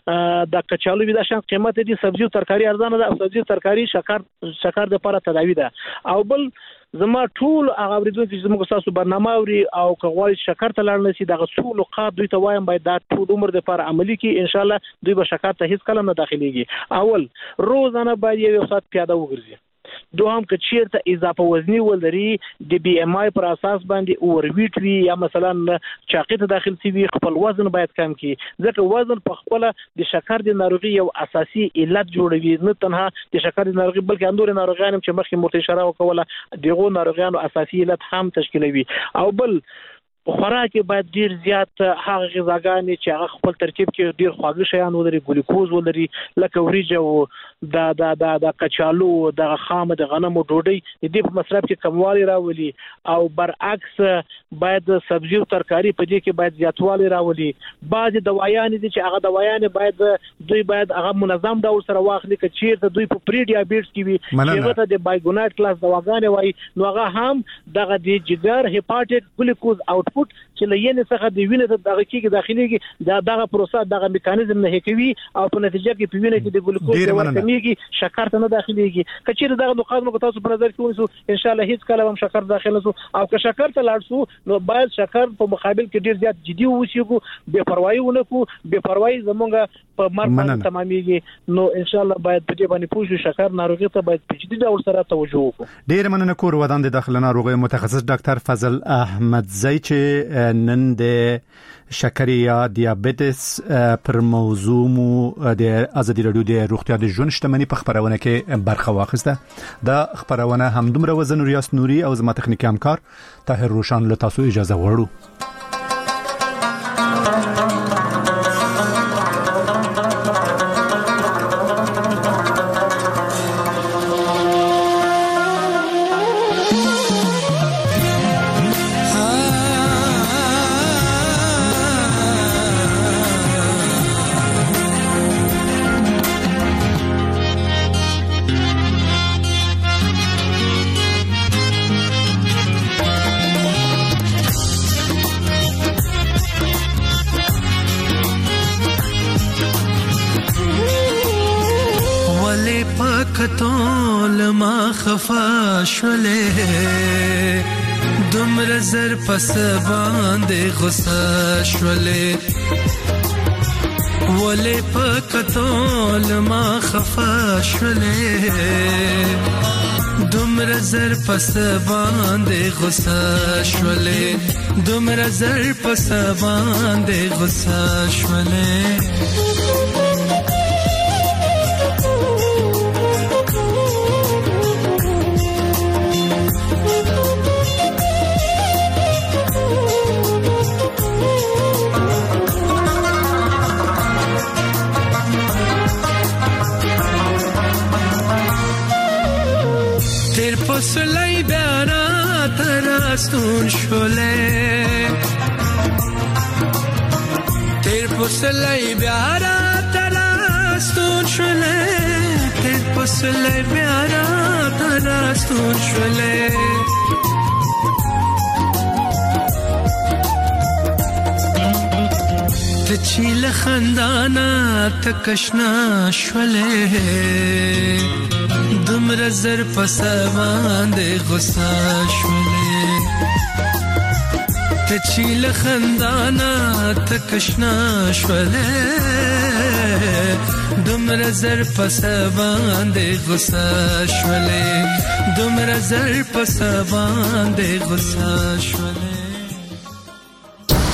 Speaker 6: د کچالو وی د شان قیمت دي، سبزی او ترکاری ارزانه ده، او سبزی ترکاری شکر د لپاره تداوی ده. او بل زما ټول هغه ورځو چې زموږ تاسو برنامه اوري او کغوال شکر ته لاړ نشي، دغه ټول نقاط دوی ته وایم باید دا ټول عمر د لپاره عملی کې ان شاء الله دوی به شکر ته هیڅ کلم نه داخليږي. اول روزانه باید یو ساعت پیاده وګرځي. دوهم که چیرته اضافه وزنی ولري، د بي ام آی پر اساس باندې اور ویټ وی یا مثلا چاقې ته داخل شي، خپل وزن باید کم کړي، ځکه وزن په خپل د شکر د ناروغي یو اساسي علت جوړوي، نه تنها د شکر د ناروغي بلکې اندور ناروغیان چې مخکې مرته اشاره وکوله دغه ناروغیانو اساسي علت هم تشکیلوي. او بل خوراک باید ډیر زیات هغه غذاګانې چې هغه خپل ترکیب کې ډیر خواږه شیان ولري، ګلوکوز ولري، لکه وریجه او د کچالو، د خام د غنمو ډوډۍ، د دې په مصرف کې کموالی راولي. او برعکس باید سبزی او ترکاری په دې کې باید زیاتوالی راولي. بعض دوايان دي چې هغه دوايان باید هغه منظم ډول سره واخلي، که چیرته دوی په پری ډیابیټس کې وي چې هغه د بایګونایټ کلاس دواګانې وایي، نو هغه هم دغه د جګر هپاټیک ګلوکوز اوټ چې لینې څخه د وینې ته دغه کې داخليږي، دغه پروسه دغه میکانیزم نه هکوي، او په نتیجه کې په وینې کې د ګلوکوز کمیږي، شکر ته نه داخليږي. کچېر دغه نقاط نو تاسو په نظر کې ونیسو، ان شاء الله هیڅ کله هم شکر داخل نشو. او که شکر ته لاړ شو، نو باید شکر په مقابل کې ډیر زیات جدي ووسیږو، بے پروايي ونه کو. بے پروايي زمونږ په مرګ تمامېږي. نو ان شاء الله باید په دې باندې پوښتنه شکر ناروغي ته باید په جدي ډول سره توجه وکړو.
Speaker 5: ډیر مننه. کور ودان د داخله ناروغي متخصص ډاکټر فضل احمدزی چې نن د شکر یا دیابیتس پر موضوع مو د ازادي رادیو د روغتیا د ژوند شتمنۍ په خبرونه کې برخه واخیسته. دا خبرونه هم دومره وزن ریاست نوري او زما تخنیکی همکار طاهر روشان له تاسو اجازه غواړو.
Speaker 13: دومره زر پس باندې غصه شولې ولې پکتول ما خفا شولې دومره زر پس باندې غصه شولې دومره زر پس باندې غصه شولې پسلای بیارا تراستون شوله تیر پسلای بیارا تراستون شوله تیر پسلای بیارا تراستون شوله تچیل خندانا تکشنا شوله دومره زر پس باندې غصه شولې ته چې له خندانه تکشنا شولې دومره زر پس باندې غصه شولې دومره زر پس باندې غصه شولې